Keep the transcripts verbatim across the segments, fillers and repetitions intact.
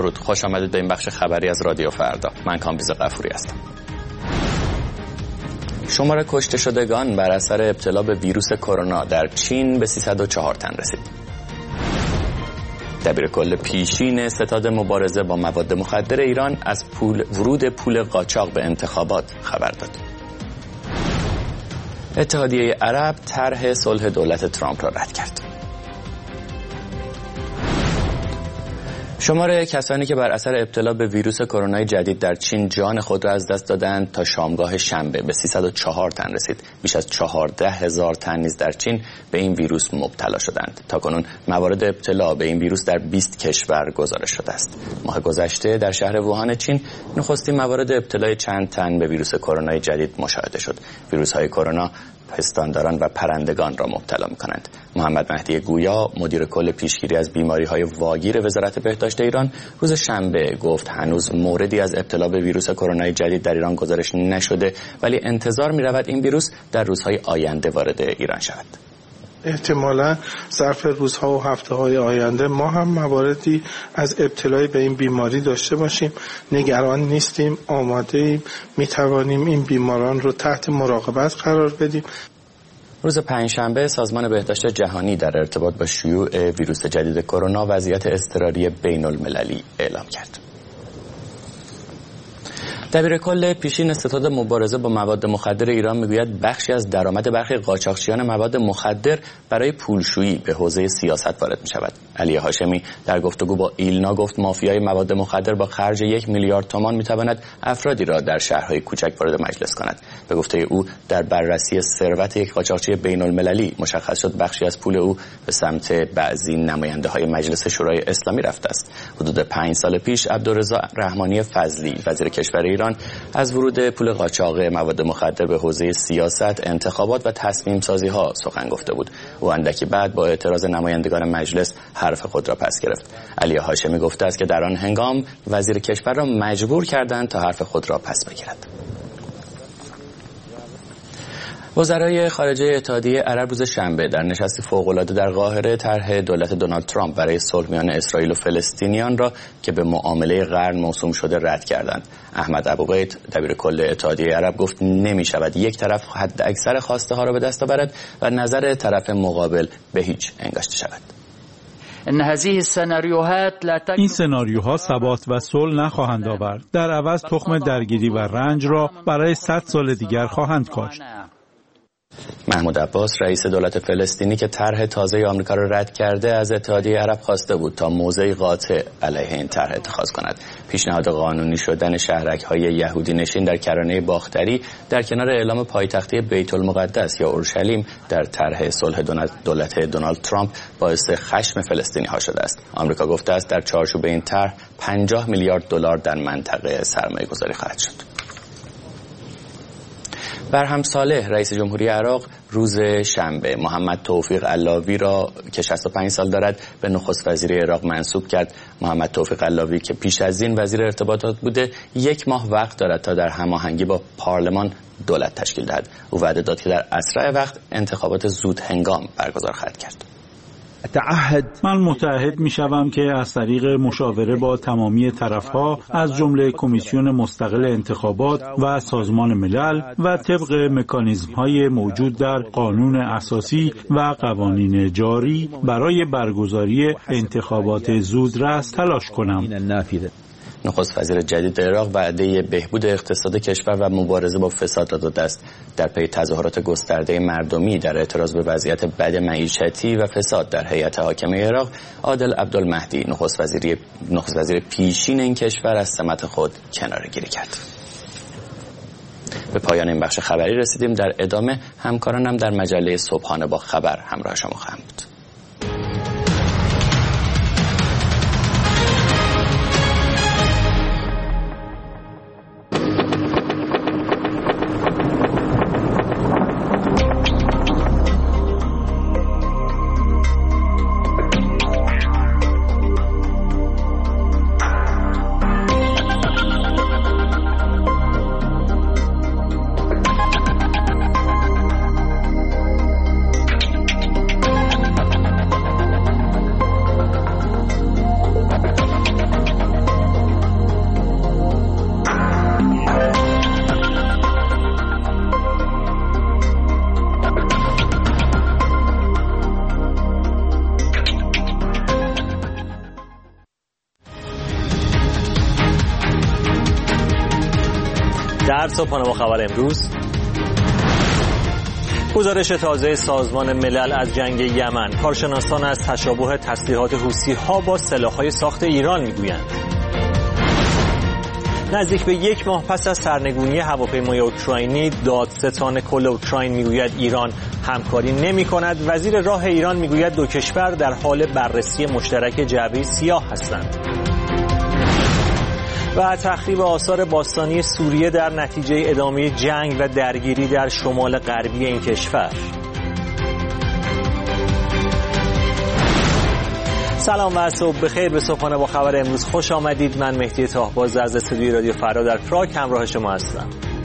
درود، خوش آمدید به این بخش خبری از رادیو فردا. من کامبیز غفوری هستم. شمار کشته شدگان بر اثر ابتلا به ویروس کرونا در چین به سیصد و چهار تن رسید. دبیرکل پیشین ستاد مبارزه با مواد مخدر ایران از پول ورود پول قاچاق به انتخابات خبر داد. اتحادیه عرب طرح صلح دولت ترامپ را رد کرد. شمار کسانی که بر اثر ابتلا به ویروس کرونا جدید در چین جان خود را از دست دادند تا شامگاه شنبه به سیصد و چهار تن رسید. بیش از چهارده هزار تن نیز در چین به این ویروس مبتلا شدند. تاکنون موارد ابتلا به این ویروس در بیست کشور گزارش شده است. ماه گذشته در شهر ووهان چین نخستین موارد ابتلای چند تن به ویروس کرونا جدید مشاهده شد. ویروس‌های کرونا پستانداران و پرندگان را مبتلا می‌کنند. محمد مهدی گویا مدیر کل پیشگیری از بیماری‌های واگیر وزارت بهداشت ایران روز شنبه گفت هنوز موردی از ابتلا به ویروس کرونا جدید در ایران گزارش نشده، ولی انتظار می‌رود این ویروس در روزهای آینده وارد ایران شود. احتمالا ظرف روزها و هفته‌های آینده ما هم مواردی از ابتلای به این بیماری داشته باشیم. نگران نیستیم، آماده ایم، میتوانیم این بیماران رو تحت مراقبت قرار بدیم. روز پنجشنبه سازمان بهداشت جهانی در ارتباط با شیوع ویروس جدید کرونا وضعیت اضطراری بین المللی اعلام کرد. دبیرکل پیشین ستاد مبارزه با مواد مخدر ایران میگوید بخشی از درآمد برخی قاچاقچیان مواد مخدر برای پولشویی به حوزه سیاست وارد می شود. علی هاشمی در گفتگو با ایلنا گفت مافیای مواد مخدر با خرج یک میلیارد تومان می تواند افرادی را در شهرهای کوچک وارد مجلس کند. به گفته او در بررسی ثروت یک قاچاقچی بین المللی مشخص شد بخشی از پول او به سمت بعضی نماینده های مجلس شورای اسلامی رفته است. حدود پنج سال پیش عبدالرضا رحمانی فضلی وزیر کشور ایران از ورود پول قاچاق مواد مخدر به حوزه سیاست، انتخابات و تصمیم سازی ها سخن گفته بود. او اندکی بعد با اعتراض نمایندگان مجلس حرف خود را پس گرفت. علی هاشمی گفته است که در آن هنگام وزیر کشور را مجبور کردند تا حرف خود را پس بگیرد. وزرای خارجه اتحادیه عرب روز شنبه در نشستی فوق‌العاده در قاهره طرح دولت دونالد ترامپ برای صلح میان اسرائیل و فلسطینیان را که به معامله قرن موسوم شده رد کردند. احمد ابوغیت دبیرکل اتحادیه عرب گفت نمی شود یک طرف حد اکثر خواسته ها را به دست آورد و نظر طرف مقابل به هیچ انگاشته شود. این سناریوها ثبات و صلح نخواهند آورد. در عوض تخم درگیری و رنج را برای صد سال دیگر خواهند کاشت. محمود عباس رئیس دولت فلسطینی که طرح تازه آمریکا را رد کرده از اتحادیه عرب خواسته بود تا موضعی قاطع علیه این طرح اتخاذ کند. پیشنهاد قانونی شدن شهرک‌های یهودی نشین در کرانه باختری در کنار اعلام پایتختی بیت المقدس یا اورشلیم در طرح صلح دولت دونالد ترامپ باعث خشم فلسطینی‌ها شده است. آمریکا گفته است در چارچوب این طرح پنجاه میلیارد دلار در منطقه سرمایه‌گذاری خواهد شد. برهم صالح رئیس جمهوری عراق روز شنبه محمد توفیق علاوی را که شصت و پنج سال دارد به نخست وزیر عراق منصوب کرد. محمد توفیق علاوی که پیش از این وزیر ارتباطات بوده یک ماه وقت دارد تا در هماهنگی با پارلمان دولت تشکیل دهد. او وعده داد که در اسرع وقت انتخابات زود هنگام برگزار خواهد کرد. من متعهد می شوم که از طریق مشاوره با تمامی طرفها از جمله کمیسیون مستقل انتخابات و سازمان ملل و طبق مکانیزم های موجود در قانون اساسی و قوانین جاری برای برگزاری انتخابات زودرس تلاش کنم. نخست وزیر جدید عراق وعده بهبود اقتصاد کشور و مبارزه با فساد را داده است. در پی تظاهرات گسترده مردمی در اعتراض به وضعیت بد معیشتی و فساد در هیئت حاکمه عراق، عادل عبدالمهدی نخست وزیر نخست وزیر پیشین این کشور از سمت خود کناره‌گیری کرد. به پایان این بخش خبری رسیدیم. در ادامه همکارانم در مجله صبحانه با خبر همراه شما خواهند بود. در صبحانه با خبر امروز، گزارش تازه سازمان ملل از جنگ یمن، کارشناسان از تشابه تسلیحات حوثی‌ها با سلاح‌های ساخت ایران میگویند. نزدیک به یک ماه پس از سرنگونی هواپیمای اوکراینی، دادستان کل اوکراین میگوید ایران همکاری نمی‌کند. وزیر راه ایران میگوید دو کشور در حال بررسی مشترک جعبه سیاه هستند. و تخریب آثار باستانی سوریه در نتیجه ادامه جنگ و درگیری در شمال غربی این کشور. سلام و صبح بخیر. به صبحانه با خبر امروز خوش آمدید. من مهدی طاهباز از استودیوی رادیو فردا در پراگ همراه شما هستم.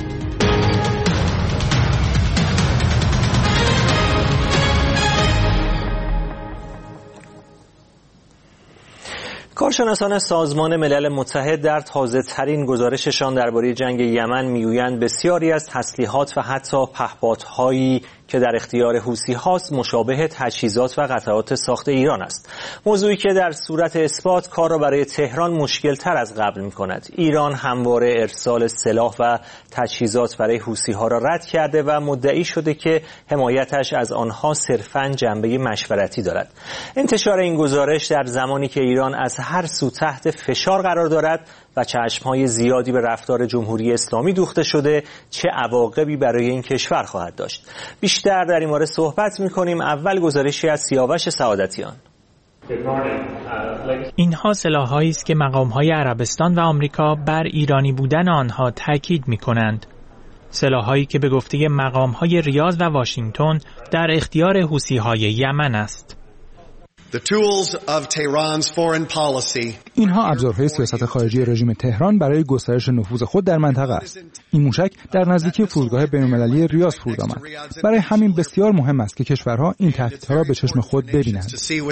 کارشناسان سازمان ملل متحد در تازه ترین گزارششان درباره جنگ یمن میگویند بسیاری از تسلیحات و حتی پهپادهایی که در اختیار حوثی هاست مشابه تجهیزات و قطعات ساخت ایران است. موضوعی که در صورت اثبات کار را برای تهران مشکل تر از قبل می کند. ایران همواره ارسال سلاح و تجهیزات برای حوثی ها را رد کرده و مدعی شده که حمایتش از آنها صرفاً جنبه مشورتی دارد. انتشار این گزارش در زمانی که ایران از هر سو تحت فشار قرار دارد و چشمهای زیادی به رفتار جمهوری اسلامی دوخته شده، چه عواقبی برای این کشور خواهد داشت؟ بیشتر در این مورد صحبت می‌کنیم. اول گزارشی از سیاوش سعادتیان. اینها سلاح‌هایی است که مقام‌های عربستان و آمریکا بر ایرانی بودن آنها تاکید می‌کنند. سلاح‌هایی که به گفته مقام‌های ریاض و واشنگتن در اختیار حوثی‌های یمن است. اینها ابزارهای سیاست خارجی رژیم تهران برای گسترش نفوذ خود در منطقه است. این موشک در نزدیکی فرودگاه بین‌المللی ریاض فرود آمد. برای همین بسیار مهم است که کشورها این تهدیدها را به چشم خود ببینند.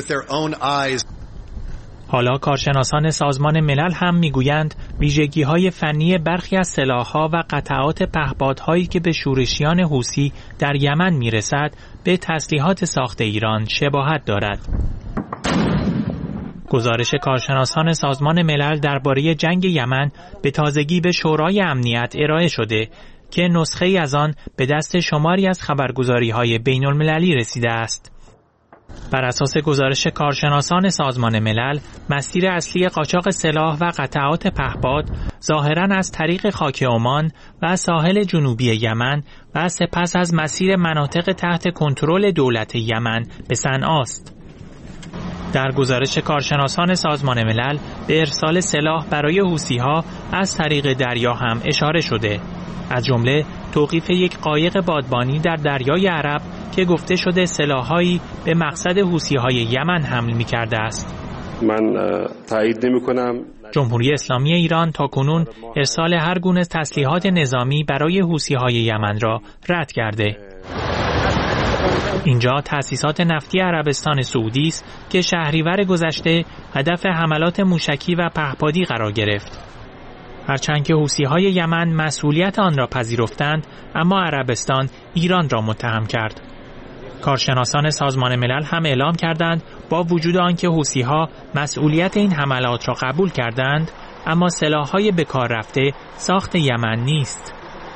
حالا کارشناسان سازمان ملل هم میگویند ویژگی‌های فنی برخی از سلاح‌ها و قطعات پهپادهایی که به شورشیان حوثی در یمن میرسد به تسلیحات ساخت ایران شباهت دارد. گزارش کارشناسان سازمان ملل درباره جنگ یمن به تازگی به شورای امنیت ارائه شده که نسخه‌ای از آن به دست شماری از خبرگزاری‌های بین‌المللی رسیده است. بر اساس گزارش کارشناسان سازمان ملل، مسیر اصلی قاچاق سلاح و قطعات پهپاد ظاهراً از طریق خاک عمان و ساحل جنوبی یمن و سپس از مسیر مناطق تحت کنترل دولت یمن به صنعاست. در گزارش کارشناسان سازمان ملل به ارسال سلاح برای حوثی‌ها از طریق دریا هم اشاره شده، از جمله توقیف یک قایق بادبانی در دریای عرب که گفته شده سلاح‌هایی به مقصد حوثی‌های یمن حمل می‌کرده است. من تایید نمی‌کنم. جمهوری اسلامی ایران تاکنون ارسال هر گونه تسلیحات نظامی برای حوثی‌های یمن را رد کرده. اینجا تأسیسات نفتی عربستان سعودی است که شهریور گذشته هدف حملات موشکی و پهپادی قرار گرفت. هرچند که حوثی‌های یمن مسئولیت آن را پذیرفتند، اما عربستان ایران را متهم کرد. کارشناسان سازمان ملل هم اعلام کردند با وجود آنکه حوثی‌ها مسئولیت این حملات را قبول کردند، اما سلاح‌های به کار رفته ساخت یمن نیست.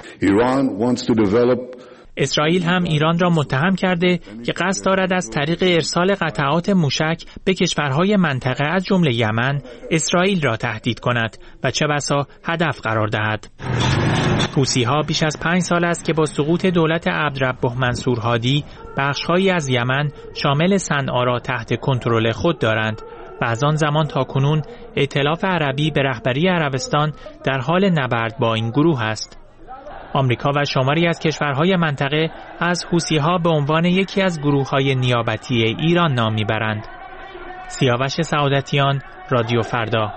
اسرائیل هم ایران را متهم کرده که قصد دارد از طریق ارسال قطعات موشک به کشورهای منطقه از جمله یمن، اسرائیل را تهدید کند و چه بسا هدف قرار دهد. حوثی‌ها بیش از پنج سال است که با سقوط دولت عبدربه منصور هادی بخش‌هایی از یمن شامل صنعا را تحت کنترل خود دارند و از آن زمان تا کنون ائتلاف عربی به رهبری عربستان در حال نبرد با این گروه است. آمریکا و شماری از کشورهای منطقه از حوثی‌ها به عنوان یکی از گروه‌های نیابتی ایران نام می‌برند. سیاوش سعادتیان، رادیو فردا.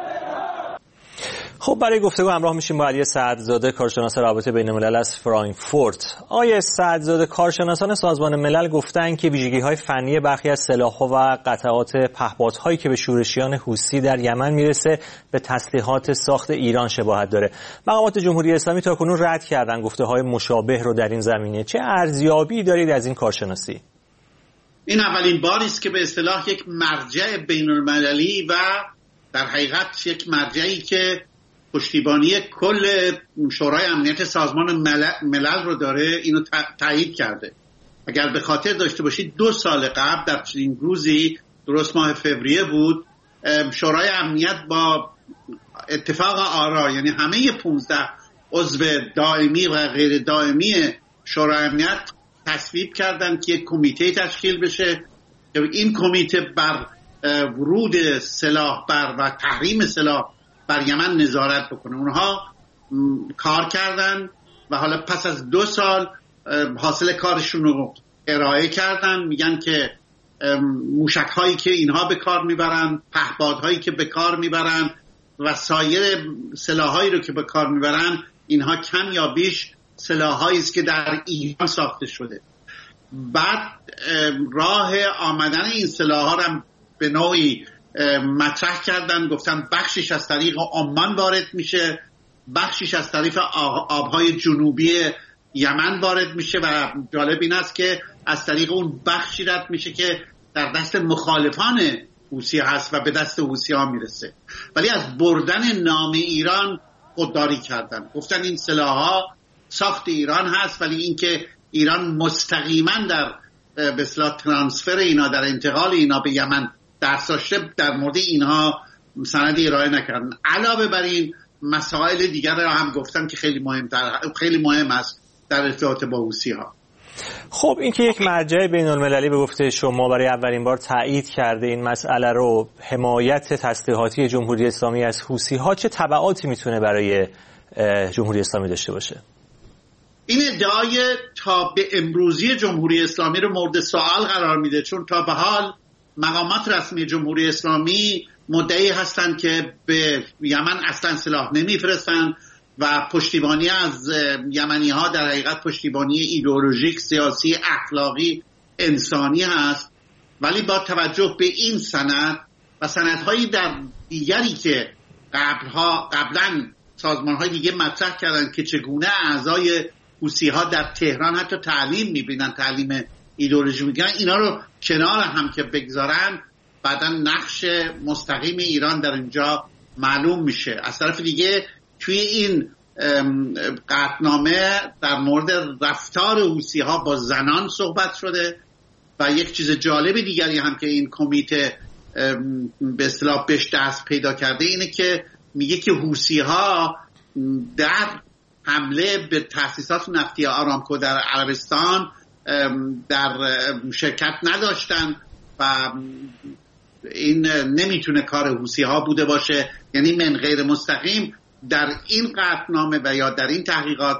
خب برای گفتگو همراه میشیم با علی سعدزاده، کارشناس روابط بین الملل از فرانکفورت. آقای سعدزاده، کارشناسان سازمان ملل گفتن که ویژگی‌های فنی برخی از سلاح‌ها و قطعات پهپادهایی که به شورشیان حوثی در یمن میرسه به تسلیحات ساخت ایران شباهت داره. مقامات جمهوری اسلامی تاکنون رد کردن گفته‌های مشابه رو در این زمینه. چه ارزیابی دارید از این کارشناسی؟ این اولین باری است که به اصطلاح یک مرجع بین‌المللی و در حقیقت یک مرجعی که پشتیبانی کل شورای امنیت سازمان ملل رو داره، اینو تایید کرده. اگر به خاطر داشته باشید دو سال قبل در چنین روزی، درست ماه فوریه بود، شورای امنیت با اتفاق آرا، یعنی همه پونزده عضو دائمی و غیر دائمی شورای امنیت تصویب کردن که یک کمیته تشکیل بشه که این کمیته بر ورود سلاح بر و تحریم سلاح بر یمن نظارت بکنه. اونها کار کردن و حالا پس از دو سال حاصل کارشون رو ارائه کردن. میگن که موشک هایی که اینها به کار میبرن، پهپاد هایی که به کار میبرن و سایر سلاح هایی رو که به کار میبرن، اینها کم یا بیش سلاح هایی است که در ایران ساخته شده. بعد راه آمدن این سلاح ها رو به نوعی مطرح کردن، گفتن بخشش از طریق عمان وارد میشه، بخشش از طریق آبهای جنوبی یمن وارد میشه و جالب این است که از طریق اون بخشی رد میشه که در دست مخالفان حوثی هست و به دست حوثی ها میرسه. ولی از بردن نام ایران خودداری کردن، گفتن این سلاح ها ساخت ایران هست، ولی اینکه ایران مستقیما در به اصطلاح ترانسفر اینا، در انتقال اینا به یمن دست داشته، در مورد اینها سندی ارائه نکردن. علاوه بر این مسائل دیگر را هم گفتن که خیلی مهم خیلی مهم است در ارتباط با حوثی ها. خب این که یک مرجع بین المللی به گفته شما برای اولین بار تایید کرده این مسئله رو، حمایت تسلیحاتی جمهوری اسلامی از حوثی ها، چه تبعاتی میتونه برای جمهوری اسلامی داشته باشه؟ این ادعای تا به امروزی جمهوری اسلامی رو مورد سوال قرار میده، چون تا به حال مقامات رسمی جمهوری اسلامی مدعی هستند که به یمن اصلا سلاح نمیفرستند و پشتیبانی از یمنی ها در حقیقت پشتیبانی ایدئولوژیک، سیاسی، اخلاقی، انسانی هست. ولی با توجه به این سند و سندهایی در دیگری که قبلها قبلا سازمان‌های دیگه مطرح کردن که چگونه اعضای حوثی ها در تهران حتی تعلیم میبینن، تعلیم ایدئولوژی میگن، اینا رو کنار هم که بگذارن، بعدا نقش مستقیم ایران در اینجا معلوم میشه. از طرف دیگه توی این قطعنامه در مورد رفتار حوثی ها با زنان صحبت شده و یک چیز جالب دیگری هم که این کمیته به اصطلاح بهش دست پیدا کرده اینه که میگه که حوثی ها در حمله به تأسیسات نفتی آرامکو در عربستان در شرکت نداشتن و این نمیتونه کار حوثی ها بوده باشه. یعنی من غیر مستقیم در این قطعنامه و یا در این تحقیقات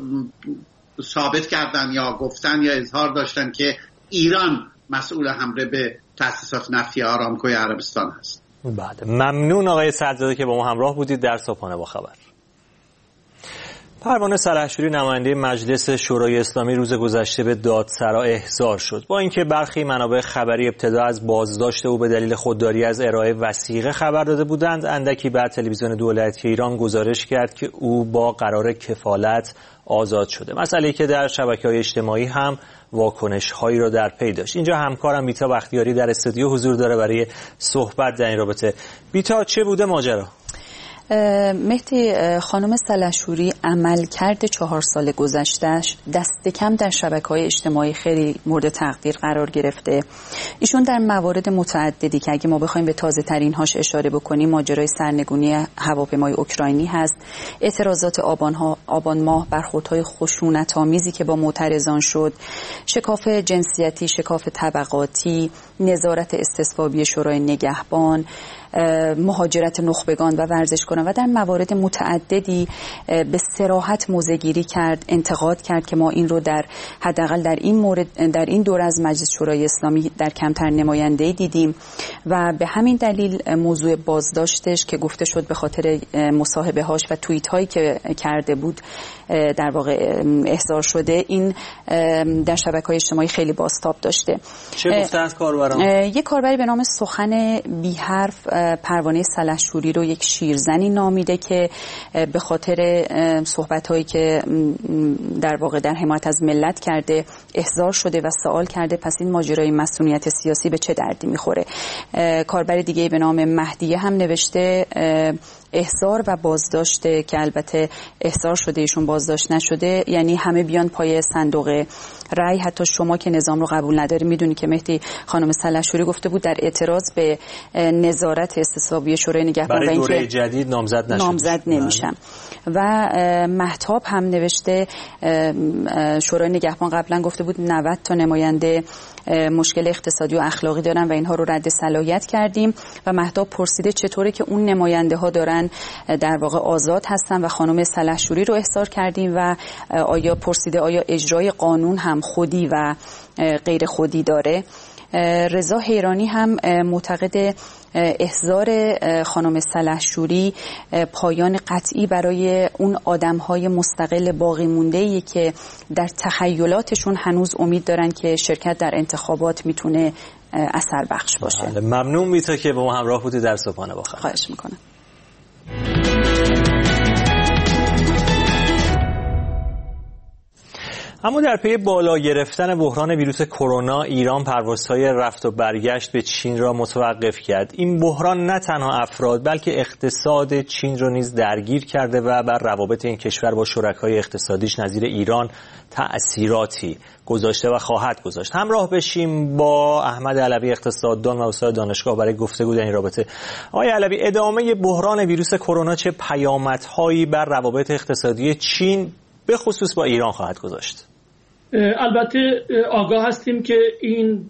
ثابت کردن یا گفتن یا اظهار داشتن که ایران مسئول حمله به تأسیسات نفتی آرامکوی عربستان هست. بعد ممنون آقای سعدزاده که با ما همراه بودید در صبحانه با خبر. پروانه سلحشوری نماینده مجلس شورای اسلامی روز گذشته به دادسرا احضار شد. با اینکه برخی منابع خبری ابتدا از بازداشت او به دلیل خودداری از ارائه وثیقه خبر داده بودند، اندکی بعد تلویزیون دولتی ایران گزارش کرد که او با قرار کفالت آزاد شده. مسئله‌ای که در شبکه‌های اجتماعی هم واکنش‌هایی را در پی داشت. اینجا همکارم بیتا بختیاری در استودیو حضور داره برای صحبت در این رابطه. بیتا، چه بوده ماجرا؟ مهدی، خانم سلحشوری عملکرد چهار سال گذشتهش دست کم در شبکه‌های اجتماعی خیلی مورد تقدیر قرار گرفته. ایشون در موارد متعددی که اگه ما بخوایم به تازه ترین هاش اشاره بکنیم، ماجرای سرنگونی هواپیمای اوکراینی هست، اعتراضات آبان ها آبان ماه، برخوردهای خشونت‌آمیزی که با معترضان شد، شکاف جنسیتی، شکاف طبقاتی، نظارت استصوابی شورای نگهبان، مهاجرت نخبگان و ورزشکاران و در موارد متعددی به صراحت موضع‌گیری کرد، انتقاد کرد که ما این رو در حداقل در این مورد در این دور از مجلس شورای اسلامی در کمتر نماینده‌ای دیدیم و به همین دلیل موضوع بازداشتش که گفته شد به خاطر مصاحبه‌هاش و توییت هایی که کرده بود در واقع احضار شده، این در شبکه‌های اجتماعی خیلی بازتاب داشته. چه گفته از کاربران؟ یک کاربری به نام سخن بی حرف پروانه سلحشوری رو یک شیرزنی نامیده که به خاطر صحبت‌هایی که در واقع در حمایت از ملت کرده احضار شده و سوال کرده پس این ماجرای مسئولیت سیاسی به چه دردی میخوره. کاربر دیگه به نام مهدیه هم نوشته احضار و بازداشت که البته احضار شده ایشون بازداشت نشده، یعنی همه بیان پای صندوق رأی. حتی شما که نظام رو قبول نداری میدونی که مهدی خانم سلحشوری گفته بود در اعتراض به نظارت استصوابی شورای نگهبان برای دوره جدید نامزد نشد نامزد نمیشم. و مهتاب هم نوشته شورای نگهبان قبلا گفته بود نود تا نماینده مشکل اقتصادی و اخلاقی دارن و اینها رو رد صلاحیت کردیم. و مهتاب پرسیده چطوره که اون نماینده ها دارن در واقع آزاد هستن و خانم سلحشوری رو احضار کردیم و آیا پرسیده آیا اجرای قانون هم خودی و غیر خودی داره. رضا حیرانی هم معتقد احضار خانم سلحشوری پایان قطعی برای اون آدم‌های مستقل باقی مونده‌ای که در تخیلاتشون هنوز امید دارن که شرکت در انتخابات میتونه اثر بخش باشه. ممنون میتا که با ما همراه بودی در صبحانه با خبر. خواهش میکنم. اما در پی بالا گرفتن بحران ویروس کرونا، ایران پروازهای رفت و برگشت به چین را متوقف کرد. این بحران نه تنها افراد بلکه اقتصاد چین را نیز درگیر کرده و بر روابط این کشور با شرکای اقتصادیش نظیر ایران تأثیراتی گذاشته و خواهد گذاشت. همراه بشیم با احمد علوی اقتصاددان و استاد دانشگاه برای گفتگو در این رابطه. آقای علوی، ادامه بحران ویروس کرونا چه پیامدهایی بر روابط اقتصادی چین به خصوص با ایران خواهد گذاشت؟ البته آگاه هستیم که این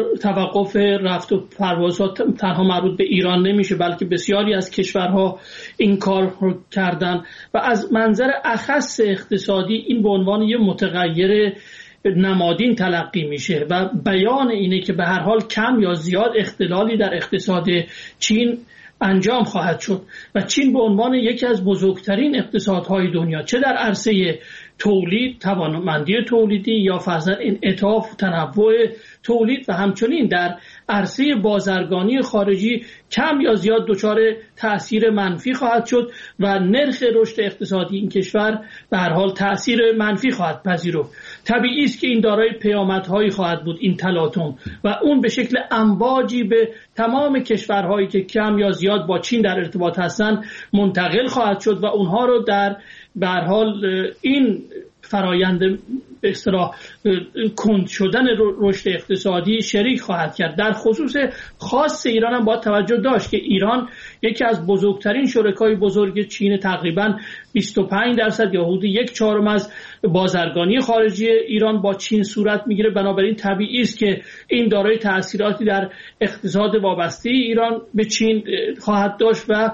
توقف رفت و پروازها تنها مربوط به ایران نمیشه، بلکه بسیاری از کشورها این کار رو کردن و از منظر اخص اقتصادی این به عنوان یه متغیر نمادین تلقی میشه و بیان اینه که به هر حال کم یا زیاد اختلالی در اقتصاد چین انجام خواهد شد و چین به عنوان یکی از بزرگترین اقتصادهای دنیا، چه در عرصه تولید، توانمندی تولیدی یا فرضاً انعطاف و تنوع تولید و همچنین در عرصه بازرگانی خارجی کم یا زیاد دچار تأثیر منفی خواهد شد و نرخ رشد اقتصادی این کشور به هر حال تأثیر منفی خواهد پذیرفت. طبیعی است که این دارای پیامدهایی خواهد بود این تلاطم و اون به شکل امواجی به تمام کشورهایی که کم یا زیاد با چین در ارتباط هستند منتقل خواهد شد و اونها رو در به هر حال این فرایند به اصطلاح کند شدن رشد اقتصادی شریک خواهد کرد. در خصوص خاص ایران هم باید توجه داشت که ایران یکی از بزرگترین شرکای بزرگ چین، تقریباً بیست و پنج درصد یا حدود یک چهارم از بازرگانی خارجی ایران با چین صورت میگیره. بنابراین طبیعی است که این دارای تأثیراتی در اقتصاد وابسته ایران به چین خواهد داشت و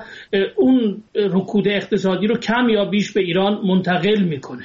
اون رکود اقتصادی رو کم یا بیش به ایران منتقل میکنه.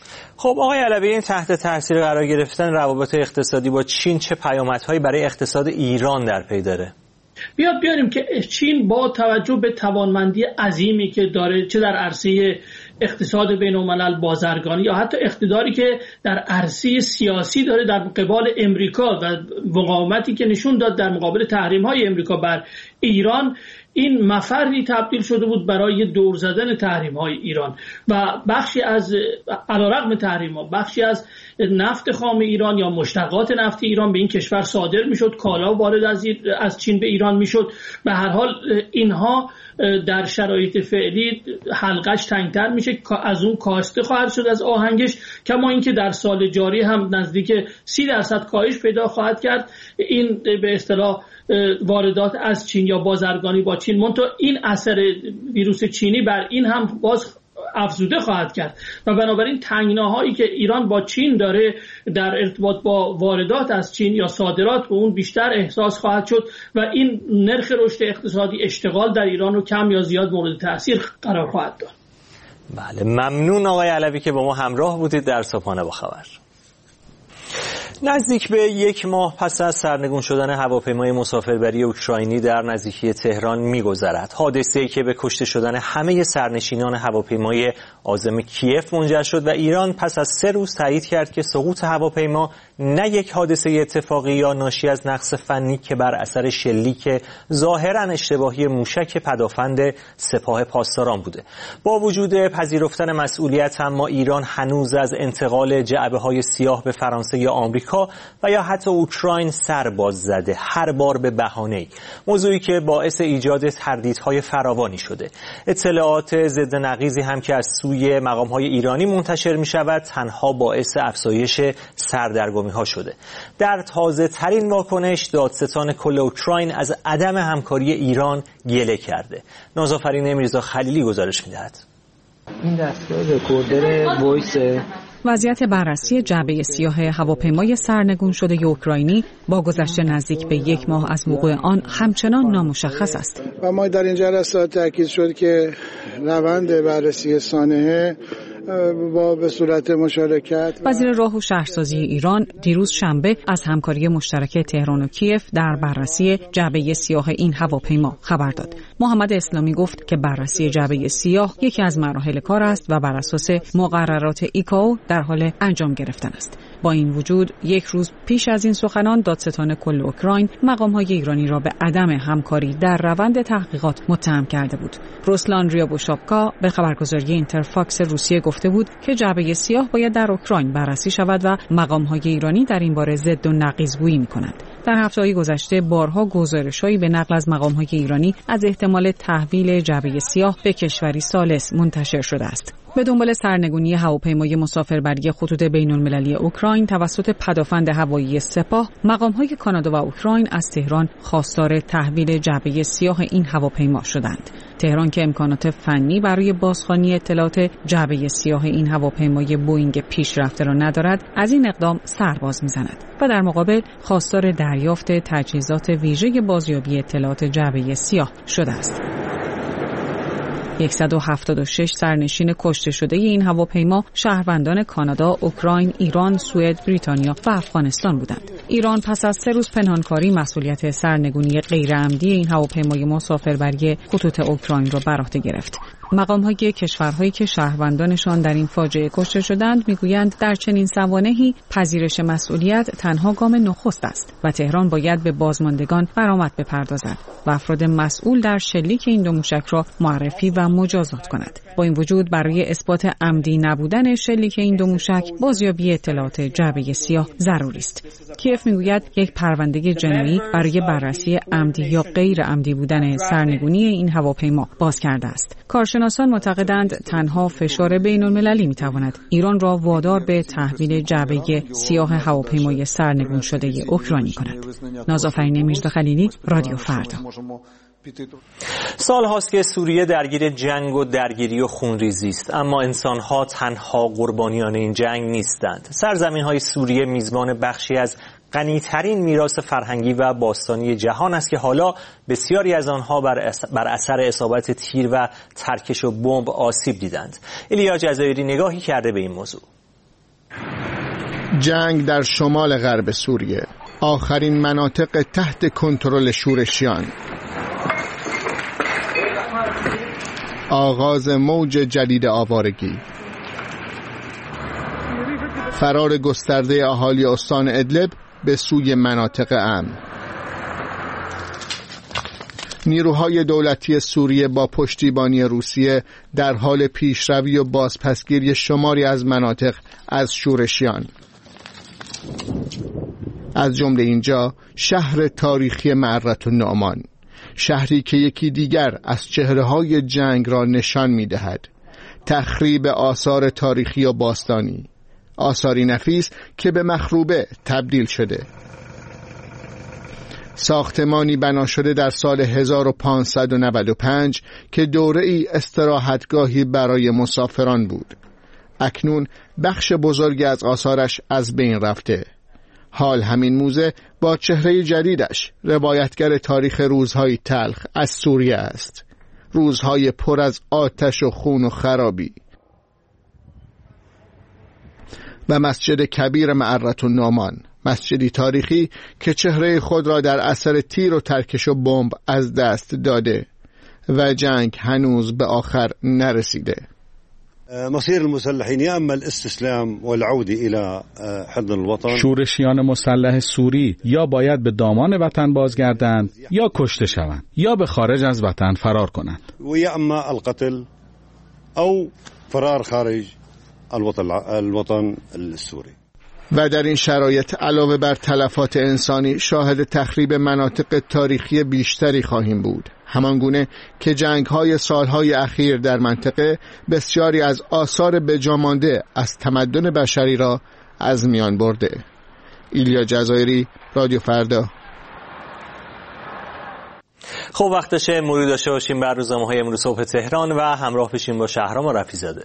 خب آقای علوی، این تحت تاثیر قرار گرفتن روابط اقتصادی با چین چه پیامدهایی برای اقتصاد ایران در پی داره؟ بیاد بیاریم که چین با توجه به توانمندی عظیمی که داره، چه در عرصه اقتصاد بین‌الملل، بازرگانی یا حتی اقتداری که در عرصه سیاسی داره در مقابل امریکا و مقاومتی که نشون داد در مقابل تحریم‌های امریکا بر ایران، این مفری تبدیل شده بود برای دور زدن تحریم‌های ایران و بخشی از علیرغم تحریم‌ها بخشی از نفت خام ایران یا مشتقات نفت ایران به این کشور صادر میشد، کالا وارد از از چین به ایران میشد. به هر حال اینها در شرایط فعلی حلقش تنگتر میشه، از اون کاسته خواهد شد از آهنگش، کما اینکه در سال جاری هم نزدیک سی درصد کاهش پیدا خواهد کرد این به اصطلاح واردات از چین یا بازرگانی با چین. منتها این اثر ویروس چینی بر این هم باز افزوده خواهد کرد و بنابراین تنگناهایی که ایران با چین داره در ارتباط با واردات از چین یا صادرات به اون بیشتر احساس خواهد شد و این نرخ رشد اقتصادی، اشتغال در ایران رو کم یا زیاد مورد تأثیر قرار خواهد داد. بله، ممنون آقای علوی که با ما همراه بودید در صبحانه با خبر. نزدیک به یک ماه پس از سرنگون شدن هواپیمای مسافربری اوکراینی در نزدیکی تهران می‌گذرد. حادثه‌ای که به کشته شدن همه سرنشینان هواپیمای عازم کیف منجر شد و ایران پس از سه روز تایید کرد که سقوط هواپیما نه یک حادثه اتفاقی یا ناشی از نقص فنی که بر اثر شلیک ظاهراً اشتباهی موشک پدافند سپاه پاسداران بوده. با وجود پذیرفتن مسئولیت، اما ایران هنوز از انتقال جعبه‌های سیاه به فرانسه یا آمریکا آمریکا و یا حتی اوکراین سر باز زده، هر بار به بهانه‌ای، موضوعی که باعث ایجاد تردیدهای فراوانی شده. اطلاعات ضد نقیضی هم که از سوی مقام‌های ایرانی منتشر می‌شود تنها باعث افزایش سردرگمی‌ها شده. در تازه ترین واکنش دادستان کل اوکراین از عدم همکاری ایران گله کرده. نازآفرین میرزا خلیلی گزارش می‌دهد. این دستگاه رکوردر وایس وضعیت بررسی جعبه سیاه هواپیمای سرنگون شده اوکراینی با گذشت نزدیک به یک ماه از وقوع آن همچنان نامشخص است. و ما در این جلسات تاکید شد که روند بررسی سانحه با به صورت مشارکت وزیر راه و شهرسازی ایران دیروز شنبه از همکاری مشترک تهران و کیف در بررسی جعبه سیاه این هواپیما خبر داد. محمد اسلامی گفت که بررسی جعبه سیاه یکی از مراحل کار است و بر اساس مقررات ایکائو در حال انجام گرفتن است. با این وجود یک روز پیش از این سخنان دادستان کل اوکراین مقام‌های ایرانی را به عدم همکاری در روند تحقیقات متهم کرده بود. روسلان ریابوشاپکا به خبرگزاری اینترفاکس روسیه گفته بود که جعبه سیاه باید در اوکراین بررسی شود و مقام‌های ایرانی در این باره ضد و نقیض‌گویی می‌کنند. در هفته‌های گذشته بارها گزارش‌هایی به نقل از مقام‌های ایرانی از احتمال تحویل جعبه سیاه به کشوری ثالث منتشر شده است. به دنبال سرنگونی هواپیمای مسافربری خطوط بین‌المللی اوکراین توسط پدافند هوایی سپاه، مقام‌های کانادا و اوکراین از تهران خواستار تحویل جعبه سیاه این هواپیما شدند. تهران که امکانات فنی برای بازخوانی اطلاعات جعبه سیاه این هواپیمای بوئینگ پیشرفته را ندارد، از این اقدام سرباز می‌زند و در مقابل خواستار دریافت تجهیزات ویژه بازیابی اطلاعات جعبه سیاه شده است. صد و هفتاد و شش سرنشین کشته شده این هواپیما شهروندان کانادا، اوکراین، ایران، سوئد، بریتانیا و افغانستان بودند. ایران پس از سه روز پنهانکاری مسئولیت سرنگونی غیرعمدی این هواپیمای مسافربری خطوط اوکراین را بر عهده گرفت. مقام‌های کشورهایی که شهروندانشان در این فاجعه کشته شدند میگویند در چنین سوانحی پذیرش مسئولیت تنها گام نخست است و تهران باید به بازماندگان غرامت بپردازد و افراد مسئول در شلیک این دو موشک را معرفی و مجازات کند. با این وجود برای اثبات عمدی نبودن شلیک این دو موشک بازیابی اطلاعات جعبه سیاه ضروری است. کیف میگوید یک پرونده جنایی برای بررسی عمدی یا غیر عمدی بودن سرنگونی این هواپیما باز کرده است. کارشناسان معتقدند تنها فشار بین‌المللی میتواند ایران را وادار به تحویل جعبه سیاه هواپیمای سرنگون شده اوکراینی کند. نازآفرین میرزا خلیلی، رادیو فردا. سال هاست که سوریه درگیر جنگ و درگیری و خونریزی است، اما انسان‌ها تنها قربانیان این جنگ نیستند. سرزمین‌های سوریه میزبان بخشی از غنی‌ترین میراث فرهنگی و باستانی جهان است که حالا بسیاری از آنها بر اثر اصابت تیر و ترکش و بمب آسیب دیدند. ایلیا جزایری نگاهی کرده به این موضوع. جنگ در شمال غرب سوریه، آخرین مناطق تحت کنترل شورشیان، آغاز موج جدید آوارگی، فرار گسترده اهالی استان ادلب به سوی مناطق امن. نیروهای دولتی سوریه با پشتیبانی روسیه در حال پیشروی و بازپسگیری شماری از مناطق از شورشیان، از جمله اینجا شهر تاریخی معرة النعمان، شهری که یکی دیگر از چهره‌های جنگ را نشان می‌دهد. تخریب آثار تاریخی و باستانی، آثاری نفیس که به مخروبه تبدیل شده. ساختمانی بنا شده در سال هزار و پانصد و نود و پنج که دوره‌ای استراحتگاهی برای مسافران بود. اکنون بخش بزرگی از آثارش از بین رفته. حال همین موزه با چهره جدیدش روایتگر تاریخ روزهای تلخ از سوریه است. روزهای پر از آتش و خون و خرابی. و مسجد کبیر معرة النعمان، مسجدی تاریخی که چهره خود را در اثر تیر و ترکش و بمب از دست داده و جنگ هنوز به آخر نرسیده. مصير المسلحين يا اما الاستسلام والعوده الى حضن الوطن. شورشیان مسلح سوری یا باید به دامان وطن بازگردند یا کشته شوند یا به خارج از وطن فرار کنند. و یا اما القتل او فرار خارج الوطن الوطن السوري. و در این شرایط علاوه بر تلفات انسانی شاهد تخریب مناطق تاریخی بیشتری خواهیم بود، همانگونه که جنگ‌های سالهای اخیر در منطقه بسیاری از آثار بجامانده از تمدن بشری را از میان برده. ایلیا جزایری، رادیو فردا. خب وقتشه مرور داشته باشیم بر روزنامه‌های امروز صبح تهران و همراه بشیم با شهرام رفیع‌زاده.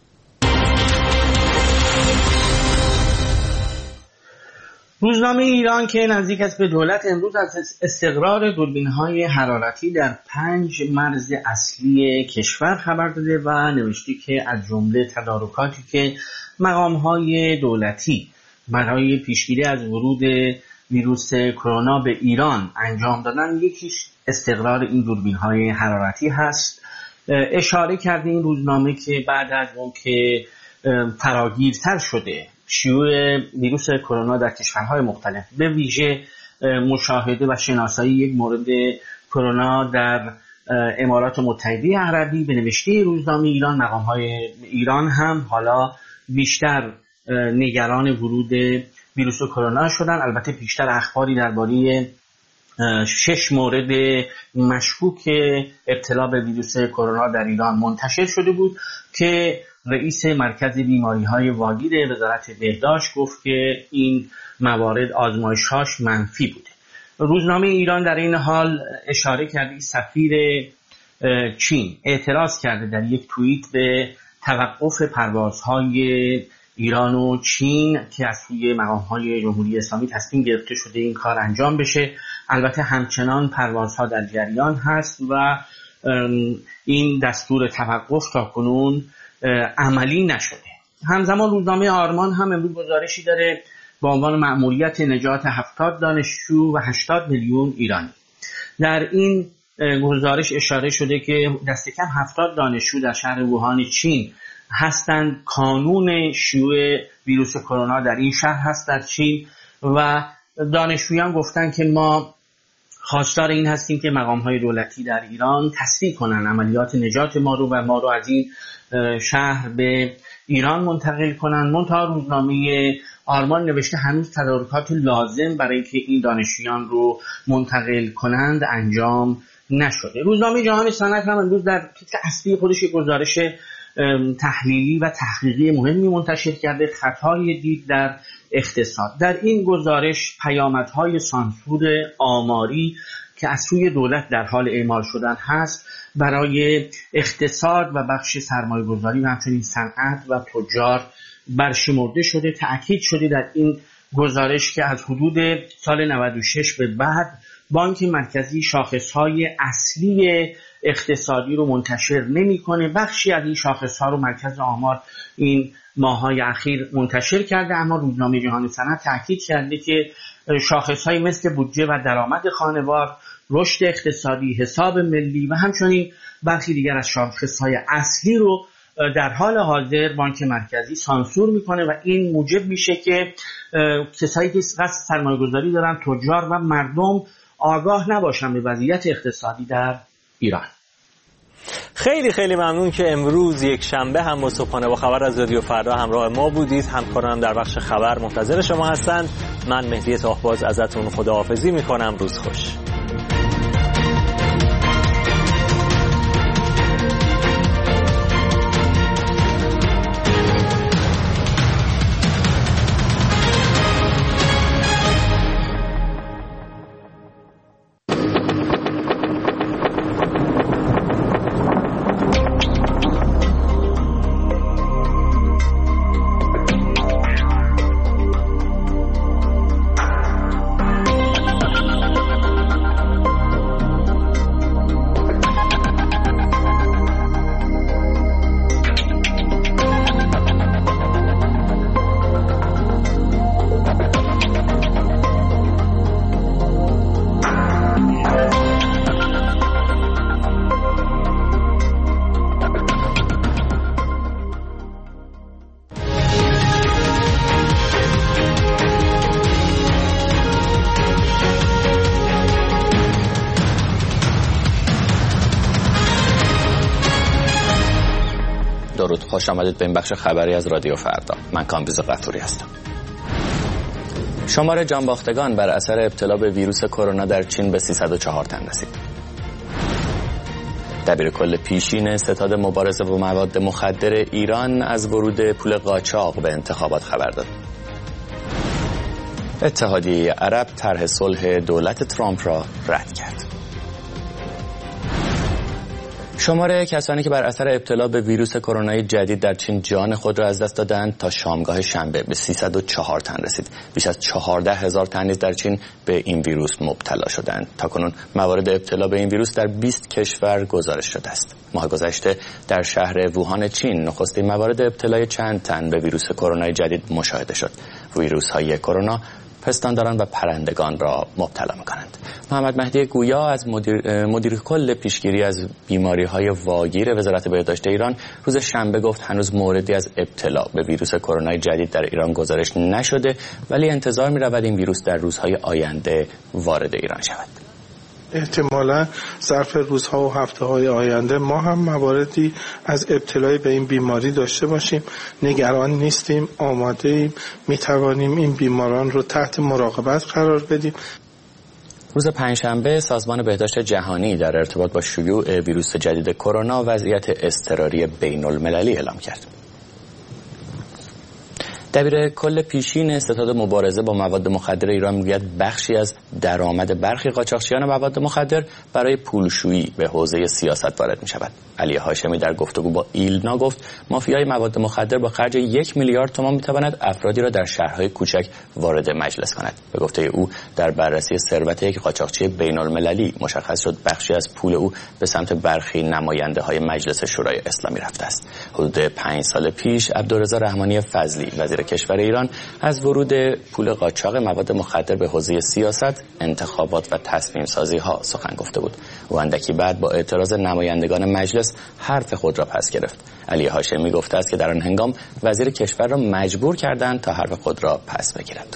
روزنامه ایران که نزدیک است به دولت امروز از استقرار دوربین‌های حرارتی در پنج مرز اصلی کشور خبر داده و نوشته که از جمله تدارکاتی که مقام‌های دولتی برای پیشگیری از ورود ویروس کرونا به ایران انجام دادن، یکیش استقرار این دوربین‌های حرارتی هست. اشاره کرده این روزنامه که بعد از اون که فراگیرتر شده شیوع ویروس کرونا در کشورهای مختلف، به ویژه مشاهده و شناسایی یک مورد کرونا در امارات متحده عربی، به نوشته روزنامه ایران مقام‌های ایران هم حالا بیشتر نگران ورود ویروس کرونا شدن. البته بیشتر اخباری درباره شش مورد مشکوک ابتلا به ویروس کرونا در ایران منتشر شده بود که رئیس مرکز بیماری‌های واگیر وزارت بهداشت گفت که این موارد آزمایش‌هاش منفی بوده. روزنامه ایران در این حال اشاره کرده سفیر چین اعتراض کرده در یک توییت به توقف پروازهای ایران و چین که از سوی مقام‌های جمهوری اسلامی تصمیم گرفته شده این کار انجام بشه. البته همچنان پروازها در جریان هست و این دستور توقف تاکنون عملی نشده. همزمان روزنامه آرمان هم امروز گزارشی داره با عنوان مأموریت نجات هفتاد دانشجو و هشتاد میلیون ایرانی. در این گزارش اشاره شده که دست کم هفتاد دانشجو در شهر ووهان چین هستند. کانون شیوع ویروس کرونا در این شهر هست در چین و دانشجویان گفتن که ما خواستار این هستیم که مقام‌های دولتی در ایران تسریع کنن عملیات نجات ما رو و ما رو از این شهر به ایران منتقل کنن. منتها روزنامه آرمان نوشته هنوز تدارکات لازم برای اینکه این دانشجویان رو منتقل کنند انجام نشده. روزنامه جهان صنعت هم امروز در تیتر اصلی خودش گزارش تحلیلی و تحقیقی مهمی منتشر کرده، خطای دید در اقتصاد. در این گزارش پیامدهای سانسور آماری که از سوی دولت در حال اعمال شدن هست برای اقتصاد و بخش سرمایه‌گذاری و همچنین صنعت و تجار برشمرده شده. تأکید شده در این گزارش که از حدود سال نود و شش به بعد بانک مرکزی شاخصهای اصلی اقتصادی رو منتشر نمی‌کنه. بخشی از این شاخص‌ها رو مرکز آمار این ماه‌های اخیر منتشر کرده، اما روزنامه جهان صنعت تاکید کرده که شاخص‌های مثل بودجه و درآمد خانوار، رشد اقتصادی، حساب ملی و همچنین برخی دیگر از شاخص‌های اصلی رو در حال حاضر بانک مرکزی سانسور میکنه و این موجب میشه که کسایی که قصد سرمایه‌گذاری دارن، تجار و مردم، آگاه نباشن به وضعیت اقتصادی در ایران. خیلی خیلی ممنون که امروز یک شنبه هم با صبحانه با خبر از رادیو فردا همراه ما بودید. همکارانم در بخش خبر منتظر شما هستند. من مهدی تاهباز ازتون خداحافظی میکنم. روز خوش. خوش آمدید به این بخش خبری از رادیو فردا. من کامبیز قطوری هستم. شمار جانباختگان بر اثر ابتلا به ویروس کرونا در چین به سیصد و چهار تن رسید. دبیرکل پیشین ستاد مبارزه با مواد مخدر ایران از ورود پول قاچاق به انتخابات خبر داد. اتحادیه عرب طرح صلح دولت ترامپ را رد کرد. شمار کسانی که بر اثر ابتلا به ویروس کرونای جدید در چین جان خود را از دست دادند تا شامگاه شنبه به سیصد و چهار تن رسید. بیش از چهارده هزار تن نیز در چین به این ویروس مبتلا شدند. تاکنون موارد ابتلا به این ویروس در بیست کشور گزارش شده است. ماه گذشته در شهر ووهان چین نخستین موارد ابتلای چند تن به ویروس کرونای جدید مشاهده شد. ویروس‌های کرونا پستانداران و پرندگان را مبتلا می‌کنند. محمد مهدی گویا از مدیر, مدیر کل پیشگیری از بیماری‌های واگیر وزارت بهداشت ایران روز شنبه گفت هنوز موردی از ابتلا به ویروس کرونا جدید در ایران گزارش نشده، ولی انتظار می‌رود این ویروس در روزهای آینده وارد ایران شود. احتمالا ظرف روزها و هفته‌های آینده ما هم مواردی از ابتلای به این بیماری داشته باشیم. نگران نیستیم، آماده ایم، میتوانیم این بیماران رو تحت مراقبت قرار بدیم. روز پنجشنبه سازمان بهداشت جهانی در ارتباط با شیوع ویروس جدید کرونا وضعیت اضطراری بین المللی اعلام کرد. دبیر کل پیشین ستاد مبارزه با مواد مخدر ایران میگوید بخشی از درآمد برخی قاچاقچیان مواد مخدر برای پولشویی به حوزه سیاست وارد می شود. علی هاشمی در گفتگو با ایلنا گفت مافیای مواد مخدر با خرج یک میلیارد تومان می تواند افرادی را در شهرهای کوچک وارد مجلس کند. به گفته او در بررسی ثروت یک قاچاقچی بین المللی مشخص شد بخشی از پول او به سمت برخی نماینده های مجلس شورای اسلامی رفته است. حدود پنج سال پیش عبدالرضا رحمانی فضلی وزیر کشور ایران از ورود پول قاچاق مواد مخدر به حوزه سیاست، انتخابات و تصمیم سازی ها سخن گفته بود. او اندکی بعد با اعتراض نمایندگان مجلس حرف خود را پس گرفت. علی هاشمی گفته است که در آن هنگام وزیر کشور را مجبور کردند تا حرف خود را پس بگیرد.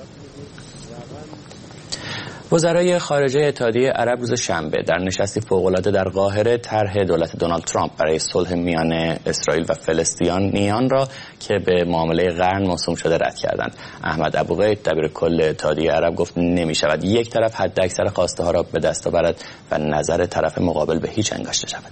وزرای خارجه اتحادیه عرب روز شنبه در نشستی فوق‌العاده در قاهره طرح دولت دونالد ترامپ برای صلح میان اسرائیل و فلسطینیان را که به معامله قرن موسوم شده رد کردند. احمد ابوغید دبیر کل اتحادیه عرب گفت نمی شود یک طرف حداکثر خواسته ها را به دست آورد و نظر طرف مقابل به هیچ انگاشته شود.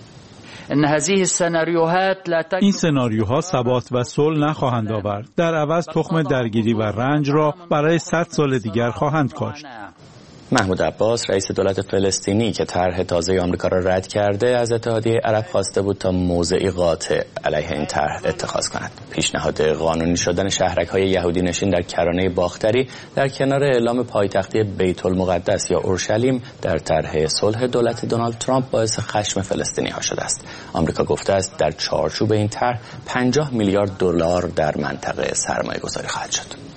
این سناریوها ثبات و صلح نخواهند آورد. در عوض تخم درگیری و رنج را برای صد سال دیگر خواهند کاشت. محمود عباس رئیس دولت فلسطینی که طرح تازه آمریکا را رد کرده از اتحادیه عرب خواسته بود تا موضعی قاطع علیه این طرح اتخاذ کند. پیشنهاد قانونی شدن شهرک‌های یهودی نشین در کرانه باختری در کنار اعلام پایتختی بیت المقدس یا اورشلیم در طرح صلح دولت دونالد ترامپ باعث خشم فلسطینی‌ها شده است. آمریکا گفته است در چارچوب این طرح پنجاه میلیارد دلار در منطقه سرمایه‌گذاری خواهد شد.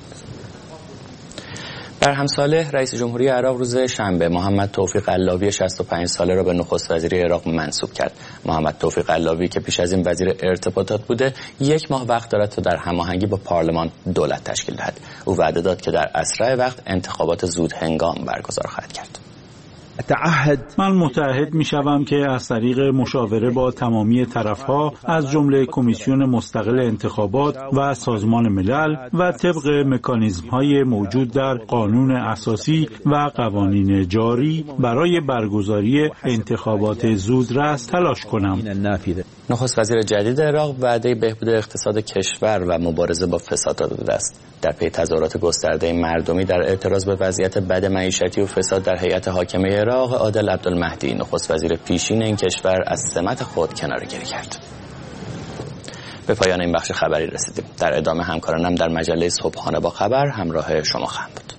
در همساله رئیس جمهوری عراق روز شنبه محمد توفیق علاوی شصت و پنج ساله را به نخست وزیری عراق منصوب کرد. محمد توفیق علاوی که پیش از این وزیر ارتباطات بوده یک ماه وقت دارد تا در هماهنگی با پارلمان دولت تشکیل دهد. او وعده داد که در اسرع وقت انتخابات زود هنگام برگزار خواهد کرد. من متعهد می شوم که از طریق مشاوره با تمامی طرفها از جمله کمیسیون مستقل انتخابات و سازمان ملل و طبق مکانیزم های موجود در قانون اساسی و قوانین جاری برای برگزاری انتخابات زودرس تلاش کنم. نخست وزیر جدید عراق وعده بهبود اقتصاد کشور و مبارزه با فساد را داده است. در پی تظاهرات گسترده مردمی در اعتراض به وضعیت بد معیشتی و فساد در هیئت حاکمه عراق، عادل عبدالمهدی نخست وزیر پیشین این کشور از سمت خود کناره‌گیری کرد. به پایان این بخش خبری رسیدیم. در ادامه همکارانم در مجله صبحانه با خبر همراه شما خواهم بود.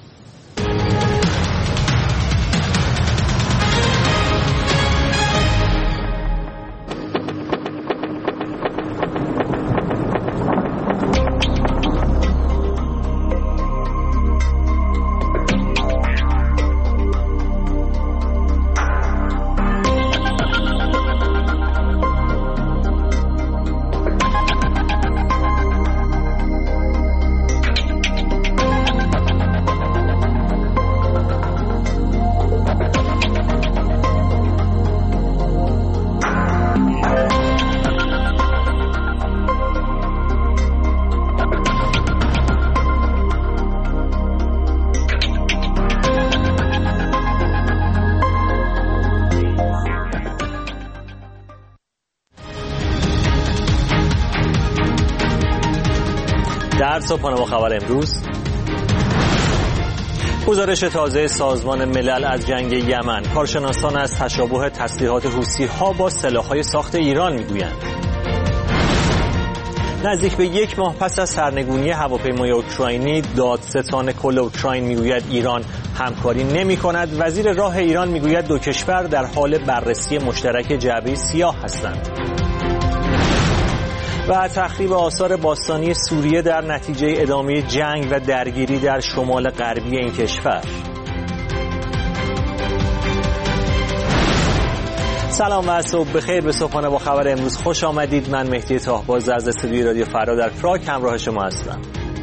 در صبحانه با خبر امروز، گزارش تازه سازمان ملل از جنگ یمن، کارشناسان از تشابه تسلیحات حوثی‌ها با سلاح‌های ساخت ایران میگویند. نزدیک به یک ماه پس از سرنگونی هواپیمای اوکراینی، دادستان کل اوکراین میگوید ایران همکاری نمی کند. وزیر راه ایران میگوید دو کشور در حال بررسی مشترک جعبه سیاه هستند. و تخریب آثار باستانی سوریه در نتیجه ادامه جنگ و درگیری در شمال غربی این کشور. سلام و صبح بخیر. به صبحانه با خبر امروز خوش آمدید. من مهدی طاهباز از استودیوی رادیو فردا در پراگ همراه شما هستم.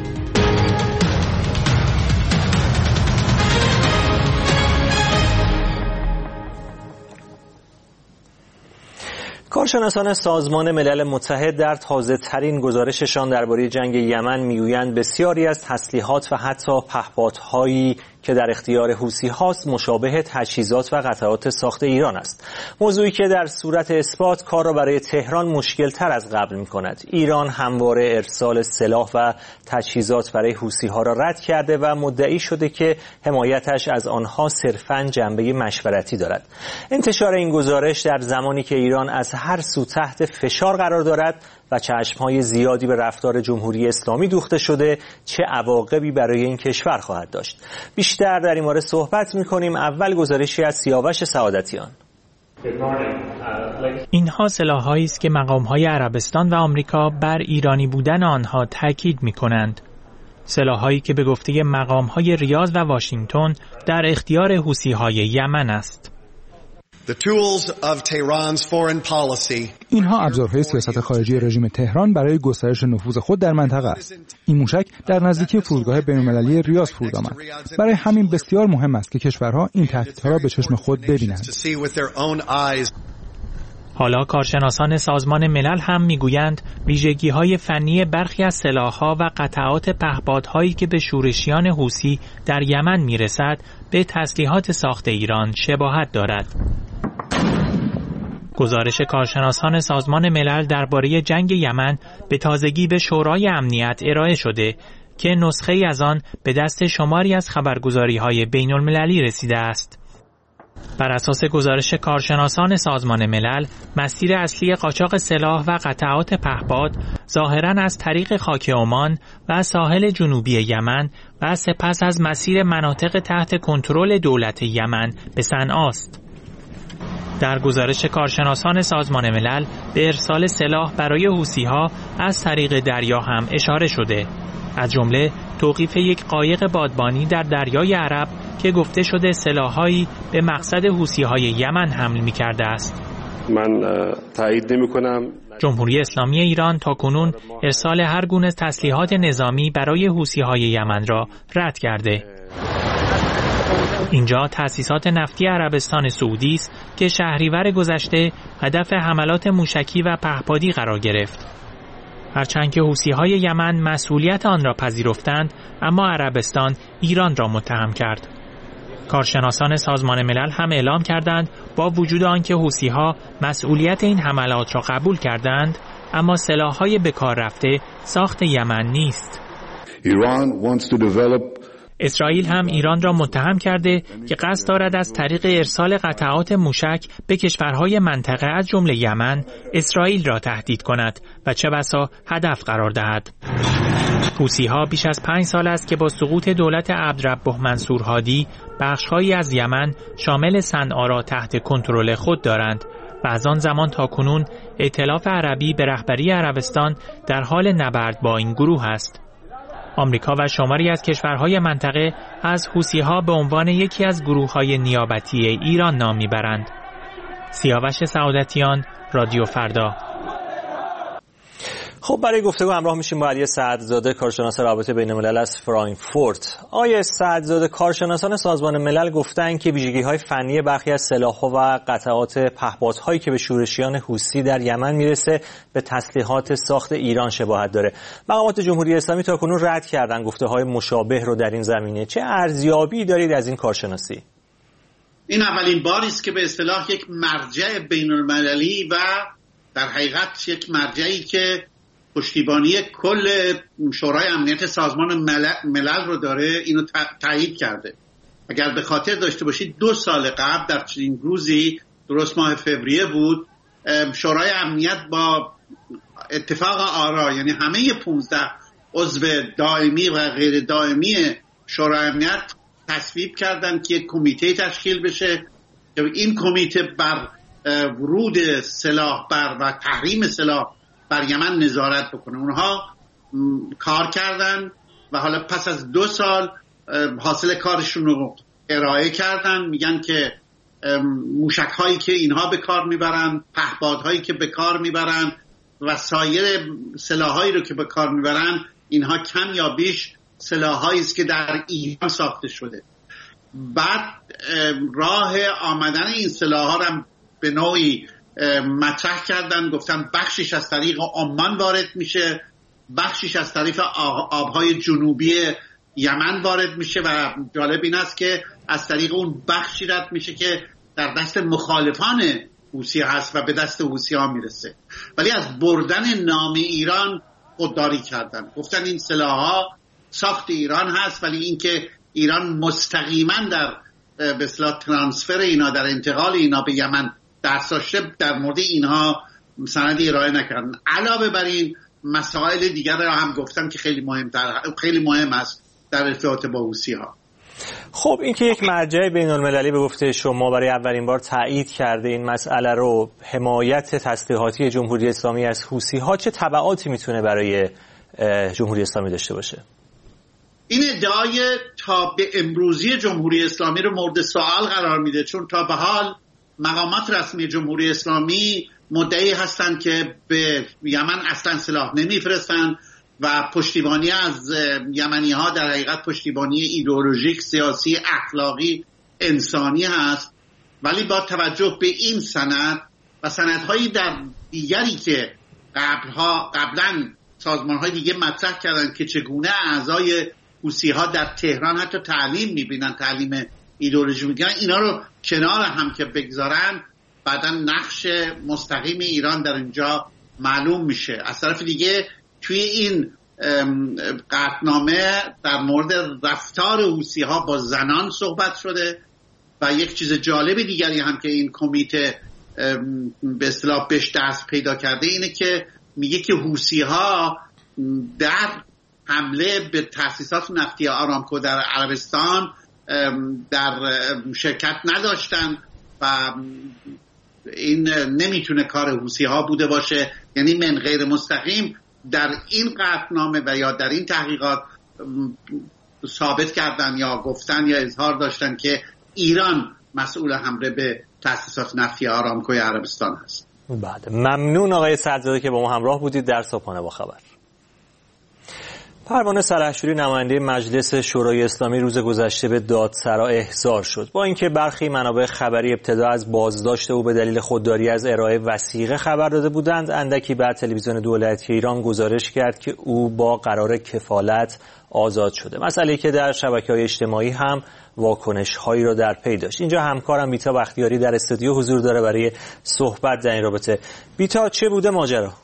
کارشناسان سازمان ملل متحد در تازه ترین گزارششان درباره جنگ یمن میگویند بسیاری از تسلیحات و حتی پهپادهایی که در اختیار حوثی هاست مشابه تجهیزات و قطعات ساخت ایران است. موضوعی که در صورت اثبات کار را برای تهران مشکل تر از قبل می کند. ایران همواره ارسال سلاح و تجهیزات برای حوثی ها را رد کرده و مدعی شده که حمایتش از آنها صرفاً جنبه مشورتی دارد. انتشار این گزارش در زمانی که ایران از هر سو تحت فشار قرار دارد و چشمهای زیادی به رفتار جمهوری اسلامی دوخته شده، چه عواقبی برای این کشور خواهد داشت؟ بیشتر در این مورد صحبت می‌کنیم. اول گزارشی از سیاوش سعادتیان. اینها سلاح‌هایی است که مقام‌های عربستان و آمریکا بر ایرانی بودن آنها تاکید می‌کنند. سلاح‌هایی که به گفته مقام‌های ریاض و واشنگتن در اختیار حوثی‌های یمن است. اینها ابزارهای سیاست خارجی رژیم تهران برای گسترش نفوذ خود در منطقه است. این موشک در نزدیکی فرودگاه بین‌المللی ریاض فرود آمد. برای همین بسیار مهم است که کشورها این تهدیدها را به چشم خود ببینند. حالا کارشناسان سازمان ملل هم میگویند ویژگی‌های فنی برخی از سلاح‌ها و قطعات پهپادهایی که به شورشیان حوثی در یمن میرسد به تسلیحات ساخت ایران شباهت دارد. گزارش کارشناسان سازمان ملل درباره جنگ یمن به تازگی به شورای امنیت ارائه شده که نسخه‌ای از آن به دست شماری از خبرگزاری‌های بین‌المللی رسیده است. بر اساس گزارش کارشناسان سازمان ملل، مسیر اصلی قاچاق سلاح و قطعات پهپاد ظاهراً از طریق خاک عمان و ساحل جنوبی یمن و سپس از مسیر مناطق تحت کنترل دولت یمن به صنعاست. در گزارش کارشناسان سازمان ملل به ارسال سلاح برای حوثی‌ها از طریق دریا هم اشاره شده، از جمله توقیف یک قایق بادبانی در دریای عرب که گفته شده سلاح‌هایی به مقصد حوثی‌های یمن حمل می‌کرده است. من تایید نمی‌کنم. جمهوری اسلامی ایران تاکنون ارسال هر گونه تسلیحات نظامی برای حوثی‌های یمن را رد کرده. اینجا تأسیسات نفتی عربستان سعودی است که شهریور گذشته هدف حملات موشکی و پهپادی قرار گرفت. هرچند که حوثی‌های یمن مسئولیت آن را پذیرفتند، اما عربستان ایران را متهم کرد. کارشناسان سازمان ملل هم اعلام کردند با وجود آنکه حوثی‌ها مسئولیت این حملات را قبول کردند، اما سلاح‌های به کار رفته ساخت یمن نیست. اسرائیل هم ایران را متهم کرده که قصد دارد از طریق ارسال قطعات موشک به کشورهای منطقه از جمله یمن، اسرائیل را تهدید کند و چه بسا هدف قرار دهد. حوثی‌ها بیش از پنج سال است که با سقوط دولت عبدربه منصور هادی بخش‌هایی از یمن شامل صنعا را تحت کنترل خود دارند و از آن زمان تا کنون ائتلاف عربی به رهبری عربستان در حال نبرد با این گروه است. آمریکا و شماری از کشورهای منطقه از حوثی‌ها به عنوان یکی از گروه‌های نیابتی ایران نام می‌برند. سیاوش سعادتیان، رادیو فردا. خب برای گفتگو همراه میشیم با علی سعدزاده، کارشناس روابط بین‌الملل از فرانکفورت. آقای سعدزاده، کارشناسان سازمان ملل گفتند که ویژگی‌های فنی برخی از سلاح‌ها و قطعات پهپادهایی که به شورشیان حوثی در یمن میرسه به تسلیحات ساخت ایران شباهت داره. مقامات جمهوری اسلامی تاکنون رد کردن گفته‌های مشابه رو در این زمینه. چه ارزیابی دارید از این کارشناسی؟ این اولین باری است که به اصطلاح یک مرجع بین‌المللی و در حقیقت یک مرجعی که پشتیبانی کل شورای امنیت سازمان ملل رو داره، اینو تایید کرده. اگر به خاطر داشته باشید دو سال قبل در چنین روزی، درست ماه فوریه بود، شورای امنیت با اتفاق آرا، یعنی همه پونزده عضو دائمی و غیر دائمی شورای امنیت تصویب کردن که یک کمیته تشکیل بشه که این کمیته بر ورود سلاح بر و تحریم سلاح بر یمن نظارت بکنه. اونها کار کردن و حالا پس از دو سال حاصل کارشون رو ارائه کردن. میگن که موشک هایی که اینها به کار میبرن، پهپادهایی که به کار میبرن و سایر سلاحایی رو که به کار میبرن، اینها کم یا بیش سلاحایی است که در ایران ساخته شده. بعد راه آمدن این سلاح‌ها رو به نوعی مطرح کردن، گفتن بخشش از طریق عمان وارد میشه، بخشش از طریق آبهای جنوبی یمن وارد میشه و جالب این است که از طریق اون بخشی رد میشه که در دست مخالفان حوثی هست و به دست حوثی ها میرسه. ولی از بردن نام ایران خودداری کردن، گفتن این سلاح‌ها ساخت ایران هست، ولی اینکه ایران مستقیما در به اصطلاح ترانسفر اینا، در انتقال اینا به یمن دست داشته، در مورد اینها سندی ارائه نکردن. علاوه بر این مسائل دیگر را هم گفتن که خیلی مهمتر خیلی مهم است در ارتباط با حوثی‌ها. خب این که یک مرجع بین‌المللی به گفته شما برای اولین بار تایید کرده این مسئله رو، حمایت تسلیحاتی جمهوری اسلامی از حوثی‌ها، چه تبعاتی میتونه برای جمهوری اسلامی داشته باشه؟ این ادعای تا به امروزی جمهوری اسلامی رو مورد سوال قرار میده، چون تا به حال مقامات رسمی جمهوری اسلامی مدعی هستند که به یمن اصلا سلاح نمیفرستند و پشتیبانی از یمنی ها در حقیقت پشتیبانی ایدئولوژیک، سیاسی، اخلاقی، انسانی هست. ولی با توجه به این سند و سندهایی در دیگری که قبلها قبلا سازمان های دیگه مطرح کردن که چگونه اعضای حوثی ها در تهران حتی تعلیم میبینن، تعلیم ایدئولوژی میگن، اینا رو کنار هم که بگذارن، بعدا نقش مستقیم ایران در اینجا معلوم میشه. از طرف دیگه توی این قطعنامه در مورد رفتار حوثی ها با زنان صحبت شده و یک چیز جالب دیگری هم که این کمیته به اصطلاح بهش دست پیدا کرده اینه که میگه که حوثی ها در حمله به تأسیسات نفتی آرامکو در عربستان در شرکت نداشتن و این نمیتونه کار حوثی ها بوده باشه. یعنی من غیر مستقیم در این قطعنامه و یا در این تحقیقات ثابت کردن یا گفتن یا اظهار داشتن که ایران مسئول حمله به تأسیسات نفتی آرامکوی عربستان هست. بعد ممنون آقای سعدزاده که با ما همراه بودید در صبحانه با خبر. پروانه سلحشوری نماینده مجلس شورای اسلامی روز گذشته به دادسرا احضار شد. با اینکه برخی منابع خبری ابتدا از بازداشت او به دلیل خودداری از ارائه وثیقه خبر داده بودند، اندکی بعد تلویزیون دولتی ایران گزارش کرد که او با قرار کفالت آزاد شده. مسئله‌ای که در شبکه‌های اجتماعی هم واکنش‌هایی را در پی داشت. اینجا همکارم بیتا بختیاری در استودیو حضور داره برای صحبت در این رابطه. بیتا، چه بوده ماجرا؟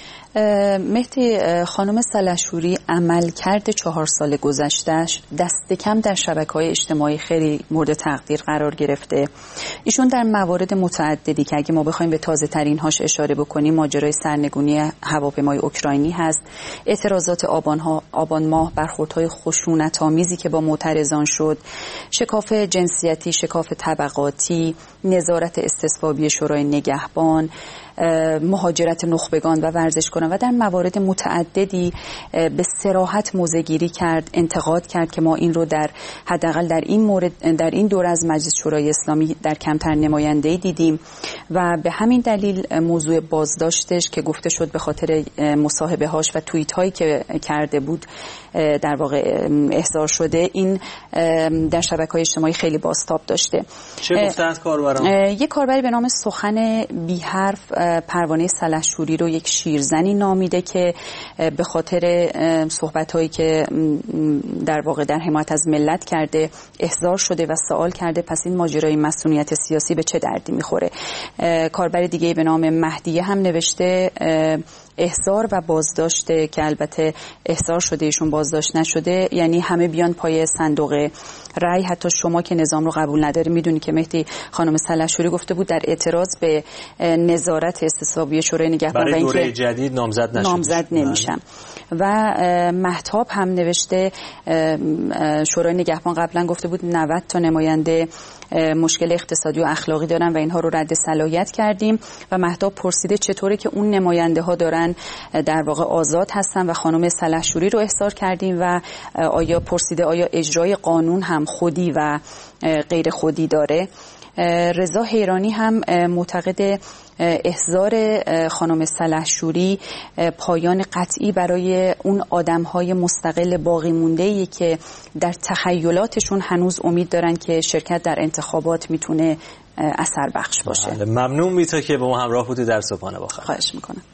مهدی، خانم سلحشوری عملکرد چهار سال گذشتهش دست کم در شبکه‌های اجتماعی خیلی مورد تقدیر قرار گرفته. ایشون در موارد متعددی که اگه ما بخوایم به تازه ترین هاش اشاره بکنیم، ماجرای سرنگونی هواپیمای اوکراینی هست، اعتراضات آبان ها آبان ماه، برخوردهای خشونت‌آمیزی که با معترضان شد، شکاف جنسیتی، شکاف طبقاتی، نظارت استصوابی شورای نگهبان، مهاجرت نخبگان و ورزشکاران و در موارد متعددی به صراحت موضع‌گیری کرد، انتقاد کرد که ما این رو در حداقل در این مورد در این دوره از مجلس شورای اسلامی در کمتر نماینده‌ای دیدیم و به همین دلیل موضوع بازداشتش که گفته شد به خاطر مصاحبه هاش و توییت هایی که کرده بود در واقع احضار شده، این در شبکه‌های اجتماعی خیلی بازتاب داشته. چه گفتند کاربران؟ یک کاربری به نام سخن بی حرف پروانه سلحشوری رو یک شیرزنی نامیده که به خاطر صحبت‌هایی که در واقع در حمایت از ملت کرده احضار شده و سوال کرده پس این ماجرای مسئولیت سیاسی به چه دردی میخوره. کاربر دیگه به نام مهدیه هم نوشته احضار و بازداشت که البته احضار شده ایشون بازداشت نشده، یعنی همه بیان پای صندوق رأی. حتی شما که نظام رو قبول نداری میدونی که مهدی خانم سلحشوری گفته بود در اعتراض به نظارت استصوابی شورای نگهبان برای دوره جدید نامزد نشد، نامزد نمیشم. و مهتاب هم نوشته شورای نگهبان قبلا گفته بود نود تا نماینده مشکل اقتصادی و اخلاقی دارن و اینها رو رد صلاحیت کردیم. و مهتاب پرسیده چطوره که اون نماینده ها دارن در واقع آزاد هستن و خانم سلحشوری رو احضار کردیم و آیا پرسیده آیا اجرای قانون هم خودی و غیر خودی داره. رضا حیرانی هم معتقد احضار خانم سلحشوری پایان قطعی برای اون آدم‌های مستقل باقی مونده‌ای که در تخیلاتشون هنوز امید دارن که شرکت در انتخابات میتونه اثر بخش باشه. ممنون میتا که با ما همراه بودی در صبحانه با خبر. خواهش میکنم.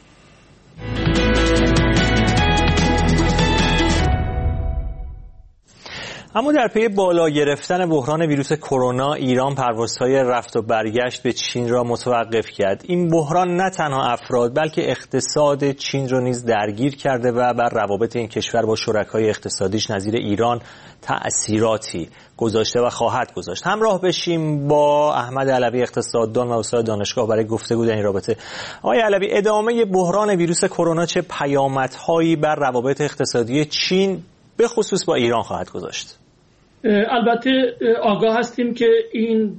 اما در پی بالا گرفتن بحران ویروس کرونا، ایران پروازهای رفت و برگشت به چین را متوقف کرد. این بحران نه تنها افراد بلکه اقتصاد چین را نیز درگیر کرده و بر روابط این کشور با شرکای اقتصادیش نظیر ایران تأثیراتی گذاشته و خواهد گذاشت. همراه بشیم با احمد علوی اقتصاددان و استاد دانشگاه برای گفتگو در این رابطه. آقای علوی، ادامه بحران ویروس کرونا چه پیامدهایی بر روابط اقتصادی چین به خصوص با ایران خواهد گذاشت؟ البته آگاه هستیم که این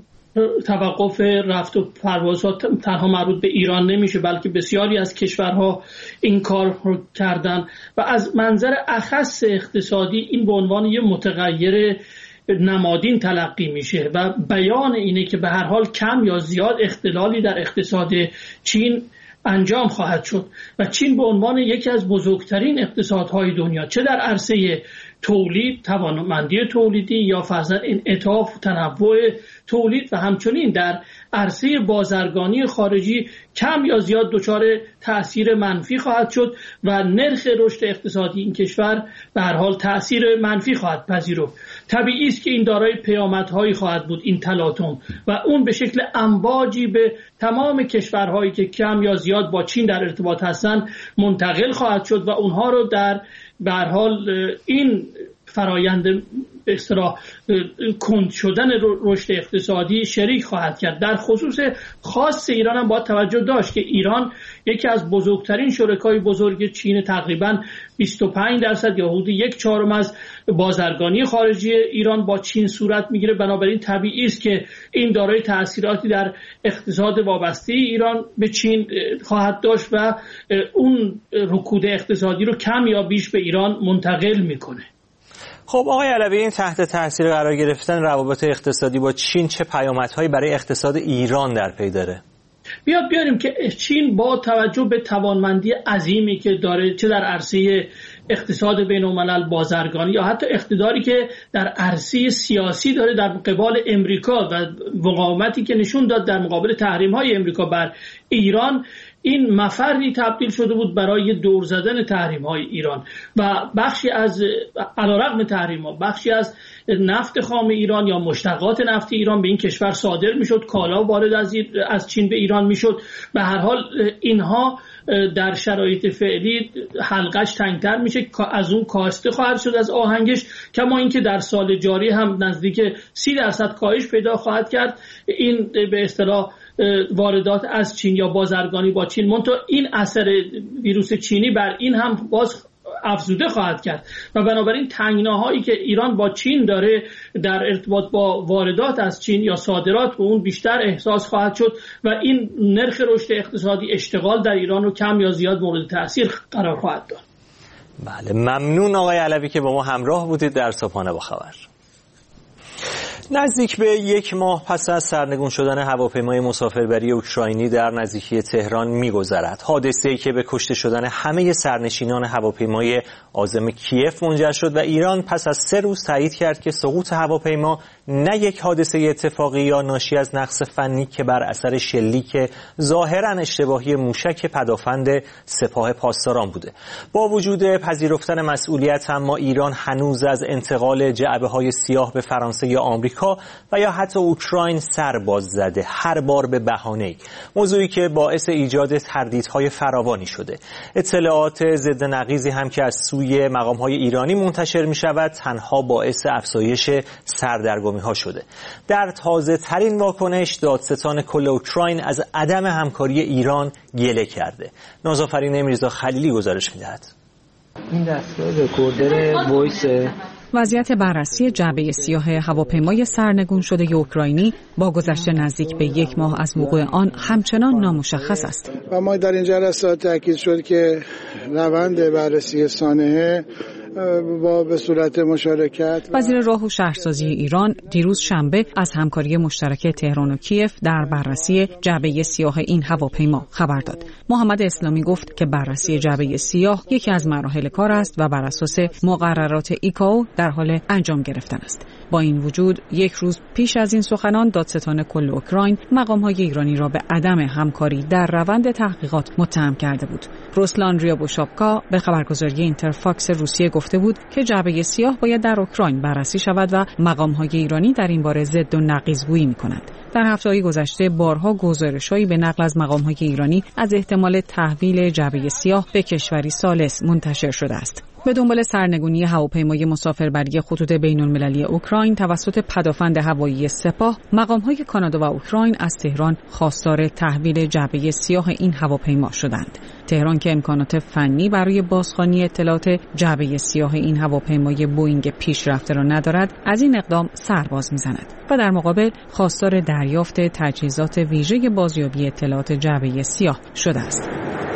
توقف رفت و پروازات تنها مربوط به ایران نمیشه، بلکه بسیاری از کشورها این کار رو کردن و از منظر اخص اقتصادی این به عنوان یه متغیر نمادین تلقی میشه و بیان اینه که به هر حال کم یا زیاد اختلالی در اقتصاد چین انجام خواهد شد و چین به عنوان یکی از بزرگترین اقتصادهای دنیا، چه در عرصه تولید، توانمندی تولیدی یا فرضاً انعطاف و تنوع تولید و همچنین در عرصه بازرگانی خارجی کم یا زیاد دچار تأثیر منفی خواهد شد و نرخ رشد اقتصادی این کشور به هر حال تأثیر منفی خواهد پذیرفت. طبیعی است که این دارای پیامدهایی خواهد بود این تلاطم و اون به شکل امواجی به تمام کشورهایی که کم یا زیاد با چین در ارتباط هستند منتقل خواهد شد و اونها رو در به هر حال این فرایند به اصطلاح کند شدن رشد اقتصادی شریک خواهد کرد. در خصوص خاص ایران هم باید توجه داشت که ایران یکی از بزرگترین شرکای بزرگ چین، تقریباً بیست و پنج درصد یا حدود یک چهارم از بازرگانی خارجی ایران با چین صورت میگیره. بنابراین طبیعی است که این دارای تأثیراتی در اقتصاد وابسته ایران به چین خواهد داشت و اون رکود اقتصادی رو کم یا بیش به ایران منتقل میکنه. خب آقای علوی، این تحت تاثیر قرار گرفتن روابط اقتصادی با چین چه پیامدهایی برای اقتصاد ایران در پی داره؟ بیاد بیاریم که چین با توجه به توانمندی عظیمی که داره، چه در عرصه اقتصاد بین‌الملل، بازرگانی یا حتی اقتداری که در عرصه سیاسی داره در مقابل امریکا و مقاومتی که نشون داد در مقابل تحریم‌های امریکا بر ایران، این مفری تبدیل شده بود برای دور زدن تحریم‌های ایران و بخشی از علیرغم تحریم‌ها بخشی از نفت خام ایران یا مشتقات نفت ایران به این کشور صادر میشد، کالا وارد از از چین به ایران میشد. به هر حال اینها در شرایط فعلی حلقش تنگتر میشه، از اون کاسته خواهد شد از آهنگش، کما اینکه در سال جاری هم نزدیک سی درصد کاهش پیدا خواهد کرد این به اصطلاح واردات از چین یا بازرگانی با چین. منتها این اثر ویروس چینی بر این هم باز افزوده خواهد کرد و بنابراین تنگناهایی که ایران با چین داره در ارتباط با واردات از چین یا صادرات به اون بیشتر احساس خواهد شد و این نرخ رشد اقتصادی، اشتغال در ایران رو کم یا زیاد مورد تأثیر قرار خواهد داد. بله، ممنون آقای علوی که با ما همراه بودید در صبحانه با خبر. نزدیک به یک ماه پس از سرنگون شدن هواپیمای مسافربری اوکراینی در نزدیکی تهران می‌گذرد. حادثه‌ای که به کشته شدن همه سرنشینان هواپیمای عازم کیف منجر شد و ایران پس از سه روز تایید کرد که سقوط هواپیما نه یک حادثه اتفاقی یا ناشی از نقص فنی که بر اثر شلیک ظاهراً اشتباهی موشک پدافند سپاه پاسداران بوده. با وجود پذیرفتن مسئولیت، اما ایران هنوز از انتقال جعبه‌های سیاه به فرانسه یا آمریکا آمریکا و یا حتی اوکراین سر باز زده، هر بار به بهانه‌ای، موضوعی که باعث ایجاد تردیدهای فراوانی شده. اطلاعات ضد نقیضی هم که از سوی مقام‌های ایرانی منتشر می‌شود تنها باعث افزایش سردرگمی‌ها شده. در تازه ترین واکنش دادستان کل اوکراین از عدم همکاری ایران گله کرده. نازآفرین میرزا خلیلی گزارش می‌دهد. این دستگاه رکوردر وایس وضعیت بررسی جعبه سیاه هواپیمای سرنگون شده اوکراینی با گذشت نزدیک به یک ماه از وقوع آن همچنان نامشخص است. و ما در این جلسات تاکید شد که روند بررسی سانحه با به صورت مشارکت وزیر راه و شهرسازی ایران دیروز شنبه از همکاری مشترک تهران و کیف در بررسی جعبه سیاه این هواپیما خبر داد. محمد اسلامی گفت که بررسی جعبه سیاه یکی از مراحل کار است و بر اساس مقررات ایکائو در حال انجام گرفتن است. با این وجود یک روز پیش از این سخنان دادستان کل اوکراین مقام‌های ایرانی را به عدم همکاری در روند تحقیقات متهم کرده بود. روسلان ریابوشاپکا به خبرگزاری اینترفاکس روسیه گفته بود که جعبه سیاه باید در اوکراین بررسی شود و مقام‌های ایرانی در این باره ضد و نقیض‌گویی می‌کنند. در هفته‌های گذشته بارها گزارش‌هایی به نقل از مقام‌های ایرانی از احتمال تحویل جعبه سیاه به کشوری ثالث منتشر شده است. به دنبال سرنگونی هواپیمای مسافربری خطوط بین‌المللی اوکراین توسط پدافند هوایی سپاه، مقام‌های کانادا و اوکراین از تهران خواستار تحویل جعبه سیاه این هواپیما شدند. تهران که امکانات فنی برای بازخوانی اطلاعات جعبه سیاه این هواپیمای بوئینگ پیشرفته را ندارد، از این اقدام سرباز می‌زند و در مقابل خواستار دریافت تجهیزات ویژه بازیابی اطلاعات جعبه سیاه شده است.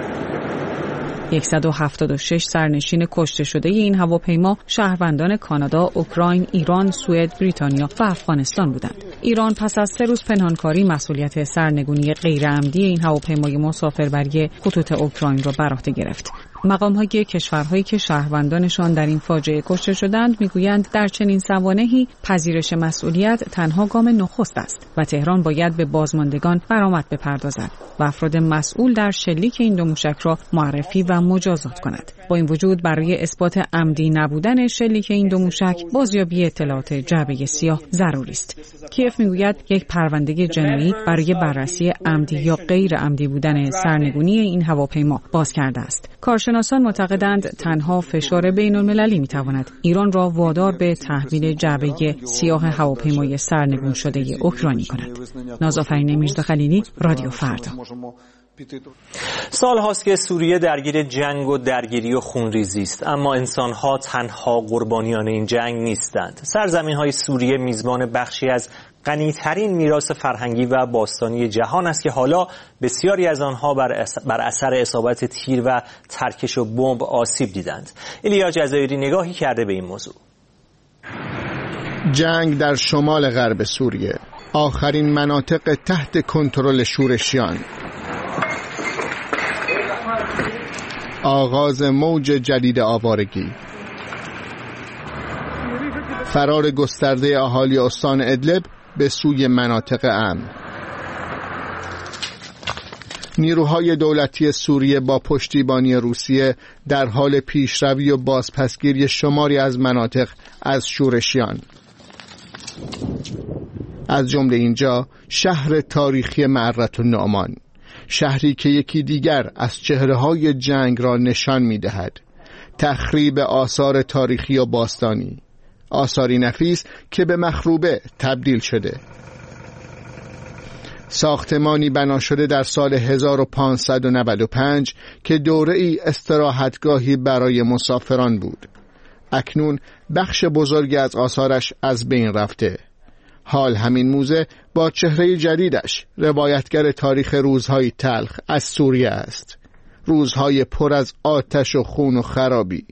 صد و هفتاد و شش سرنشین کشته شده این هواپیما شهروندان کانادا، اوکراین، ایران، سوئد، بریتانیا و افغانستان بودند. ایران پس از سه روز پنهانکاری مسئولیت سرنگونی غیرعمدی این هواپیمای مسافربری خطوط اوکراین را بر عهده گرفت. مقام‌های کشورهایی که شهروندانشان در این فاجعه کشته شدند میگویند در چنین سوانحی پذیرش مسئولیت تنها گام نخست است و تهران باید به بازماندگان برآمد بپردازد و افراد مسئول در شلیک این دو موشک را معرفی و مجازات کند. با این وجود برای اثبات عمدی نبودن شلیک این دو موشک بازیابی اطلاعات جعبه سیاه ضروری است. کیف میگوید یک پرونده جنایی برای بررسی عمدی یا غیر عمدی بودن سرنگونی این هواپیما باز کرده است. کارشناسان معتقدند تنها فشار بین‌المللی میتواند ایران را وادار به تحویل جعبه سیاه هواپیمای سرنگون شده اوکراینی کند. نازآفرین میرزا خلیلی، رادیو فردا. سال هاست که سوریه درگیر جنگ و درگیری و خونریزی است، اما انسانها تنها قربانیان این جنگ نیستند. سرزمین های سوریه میزبان بخشی از غنی‌ترین میراث فرهنگی و باستانی جهان است که حالا بسیاری از آنها بر, بر اثر اصابت تیر و ترکش و بمب آسیب دیدند. ایلیا جزایری نگاهی کرده به این موضوع. جنگ در شمال غرب سوریه، آخرین مناطق تحت کنترل شورشیان، آغاز موج جدید آوارگی، فرار گسترده اهالی استان ادلب به سوی مناطق امن. نیروهای دولتی سوریه با پشتیبانی روسیه در حال پیشروی و بازپسگیری شماری از مناطق از شورشیان، از جمله اینجا شهر تاریخی معرة النعمان، شهری که یکی دیگر از چهره‌های جنگ را نشان می‌دهد. تخریب آثار تاریخی و باستانی، آثاری نفیس که به مخروبه تبدیل شده. ساختمانی بنا شده در سال هزار و پانصد و نود و پنج که دوره‌ای استراحتگاهی برای مسافران بود. اکنون بخش بزرگی از آثارش از بین رفته. حال همین موزه با چهره جدیدش روایتگر تاریخ روزهای تلخ از سوریه است. روزهای پر از آتش و خون و خرابی.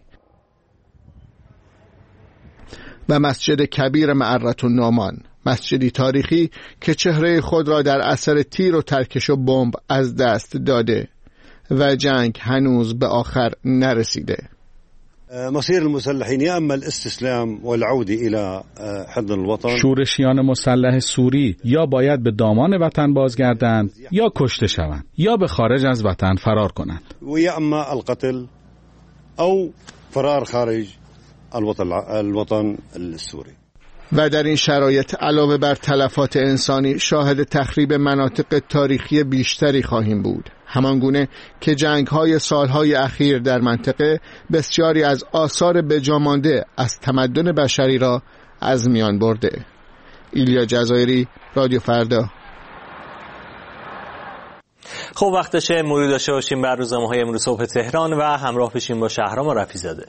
و مسجد کبیر معرة النعمان، مسجدی تاریخی که چهره خود را در اثر تیر و ترکش و بمب از دست داده و جنگ هنوز به آخر نرسیده. مصير المسلحين يا اما الاستسلام والعوده الى حضن الوطن. شورشیان مسلح سوری یا باید به دامان وطن بازگردند یا کشته شوند یا به خارج از وطن فرار کنند. و یا اما القتل او فرار خارج الوطن الوطن السوري. و در این شرایط علاوه بر تلفات انسانی شاهد تخریب مناطق تاریخی بیشتری خواهیم بود، همانگونه که جنگ‌های سالهای اخیر در منطقه بسیاری از آثار بجامانده از تمدن بشری را از میان برده. ایلیا جزایری، رادیو فردا. خب وقتشه مرور داشته باشیم بر روزنامه‌های امروز صبح تهران و همراه بشیم با شهرام و رفیزاده.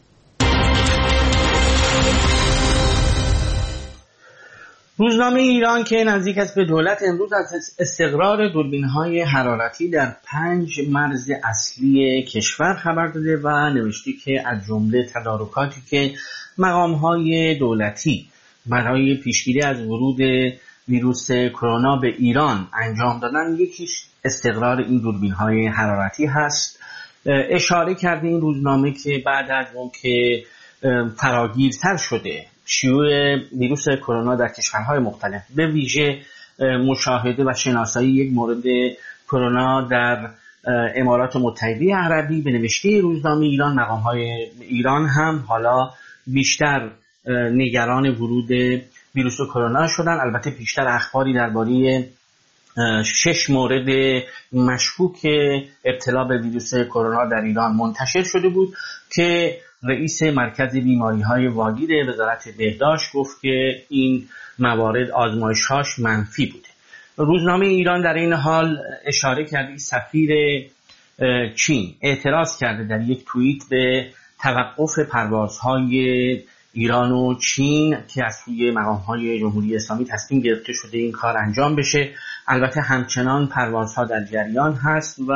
روزنامه ایران که نزدیک است به دولت امروز از استقرار دوربین‌های حرارتی در پنج مرز اصلی کشور خبر داده و نوشته که از جمله تدارکاتی که مقام‌های دولتی برای پیشگیری از ورود ویروس کرونا به ایران انجام دادن، یکیش استقرار این دوربین‌های حرارتی هست. اشاره کرده این روزنامه که بعد از اون که فراگیرتر شده شیوع ویروس کرونا در کشورهای مختلف، به ویژه مشاهده و شناسایی یک مورد کرونا در امارات متحده عربی، به نوشته روزنامه ایران مقام‌های ایران هم حالا بیشتر نگران ورود ویروس کرونا شدن. البته بیشتر اخباری درباره شش مورد مشکوک ابتلا به ویروس کرونا در ایران منتشر شده بود که رئیس مرکز بیماری‌های واگیر وزارت بهداشت گفت که این موارد آزمایش‌هاش منفی بوده. روزنامه ایران در این حال اشاره کرده سفیر چین اعتراض کرده در یک توییت به توقف پروازهای ایران و چین که از سوی مقام‌های جمهوری اسلامی تصمیم گرفته شده این کار انجام بشه. البته همچنان پروازها در جریان هست و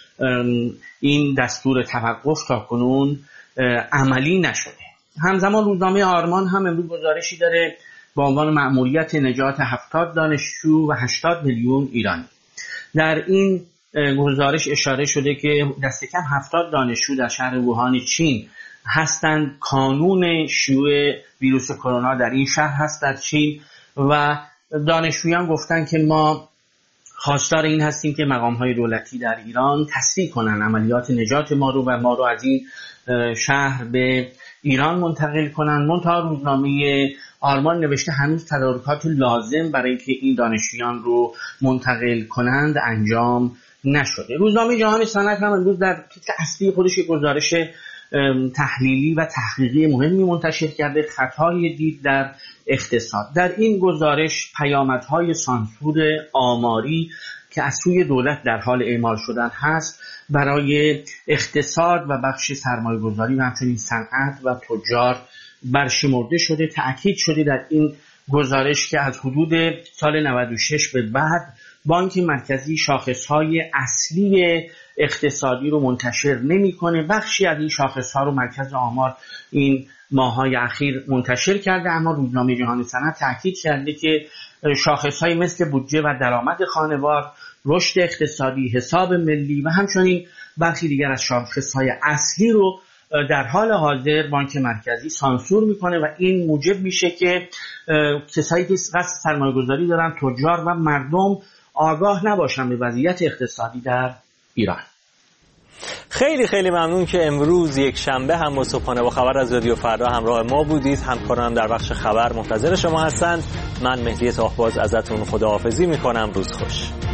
این دستور توقف تاکنون عملی نشده. همزمان روزنامه آرمان هم امروز گزارشی داره با عنوان مأموریت نجات هفتاد دانشجو و هشتاد میلیون ایرانی. در این گزارش اشاره شده که دست کم هفتاد دانشجو در شهر ووهان چین هستند. کانون شیوع ویروس کرونا در این شهر هست در چین و دانشجویان گفتن که ما خواستار این هستیم که مقام‌های دولتی در ایران تسریع کنن عملیات نجات ما رو و ما رو از این شهر به ایران منتقل کنن. منتها روزنامه آرمان نوشته هنوز تدارکات لازم برای که این دانشجویان رو منتقل کنند انجام نشده. روزنامه جهان صنعت هم امروز در تیتر اصلی خودش گزارش تحلیلی و تحقیقی مهمی منتشر کرده، خطای دید در اقتصاد. در این گزارش پیامدهای سانسور آماری که از سوی دولت در حال اعمال شدن هست برای اقتصاد و بخش سرمایه‌گذاری و همچنین صنعت و تجار برشمرده شده. تأکید شده در این گزارش که از حدود سال نود و شش به بعد بانک مرکزی شاخصهای اصلی اقتصادی رو منتشر نمی‌کنه. بخشی از این شاخص‌ها رو مرکز آمار این ماه‌های اخیر منتشر کرده، اما روزنامه جهان صنعت تأکید کرده که شاخص‌هایی مثل بودجه و درآمد خانوار، رشد اقتصادی، حساب ملی و همچنین برخی دیگر از شاخص‌های اصلی رو در حال حاضر بانک مرکزی سانسور میکنه و این موجب میشه که کسایی که قصد سرمایه‌گذاری دارن، تجار و مردم، آگاه نباشن به وضعیت اقتصادی در ایران. خیلی خیلی ممنون که امروز یک شنبه هم با صبحانه با خبر از رادیو فردا همراه ما بودید. همکارانم در بخش خبر منتظر شما هستند. من مهدی طاهباز ازتون خداحافظی میکنم. روز خوش.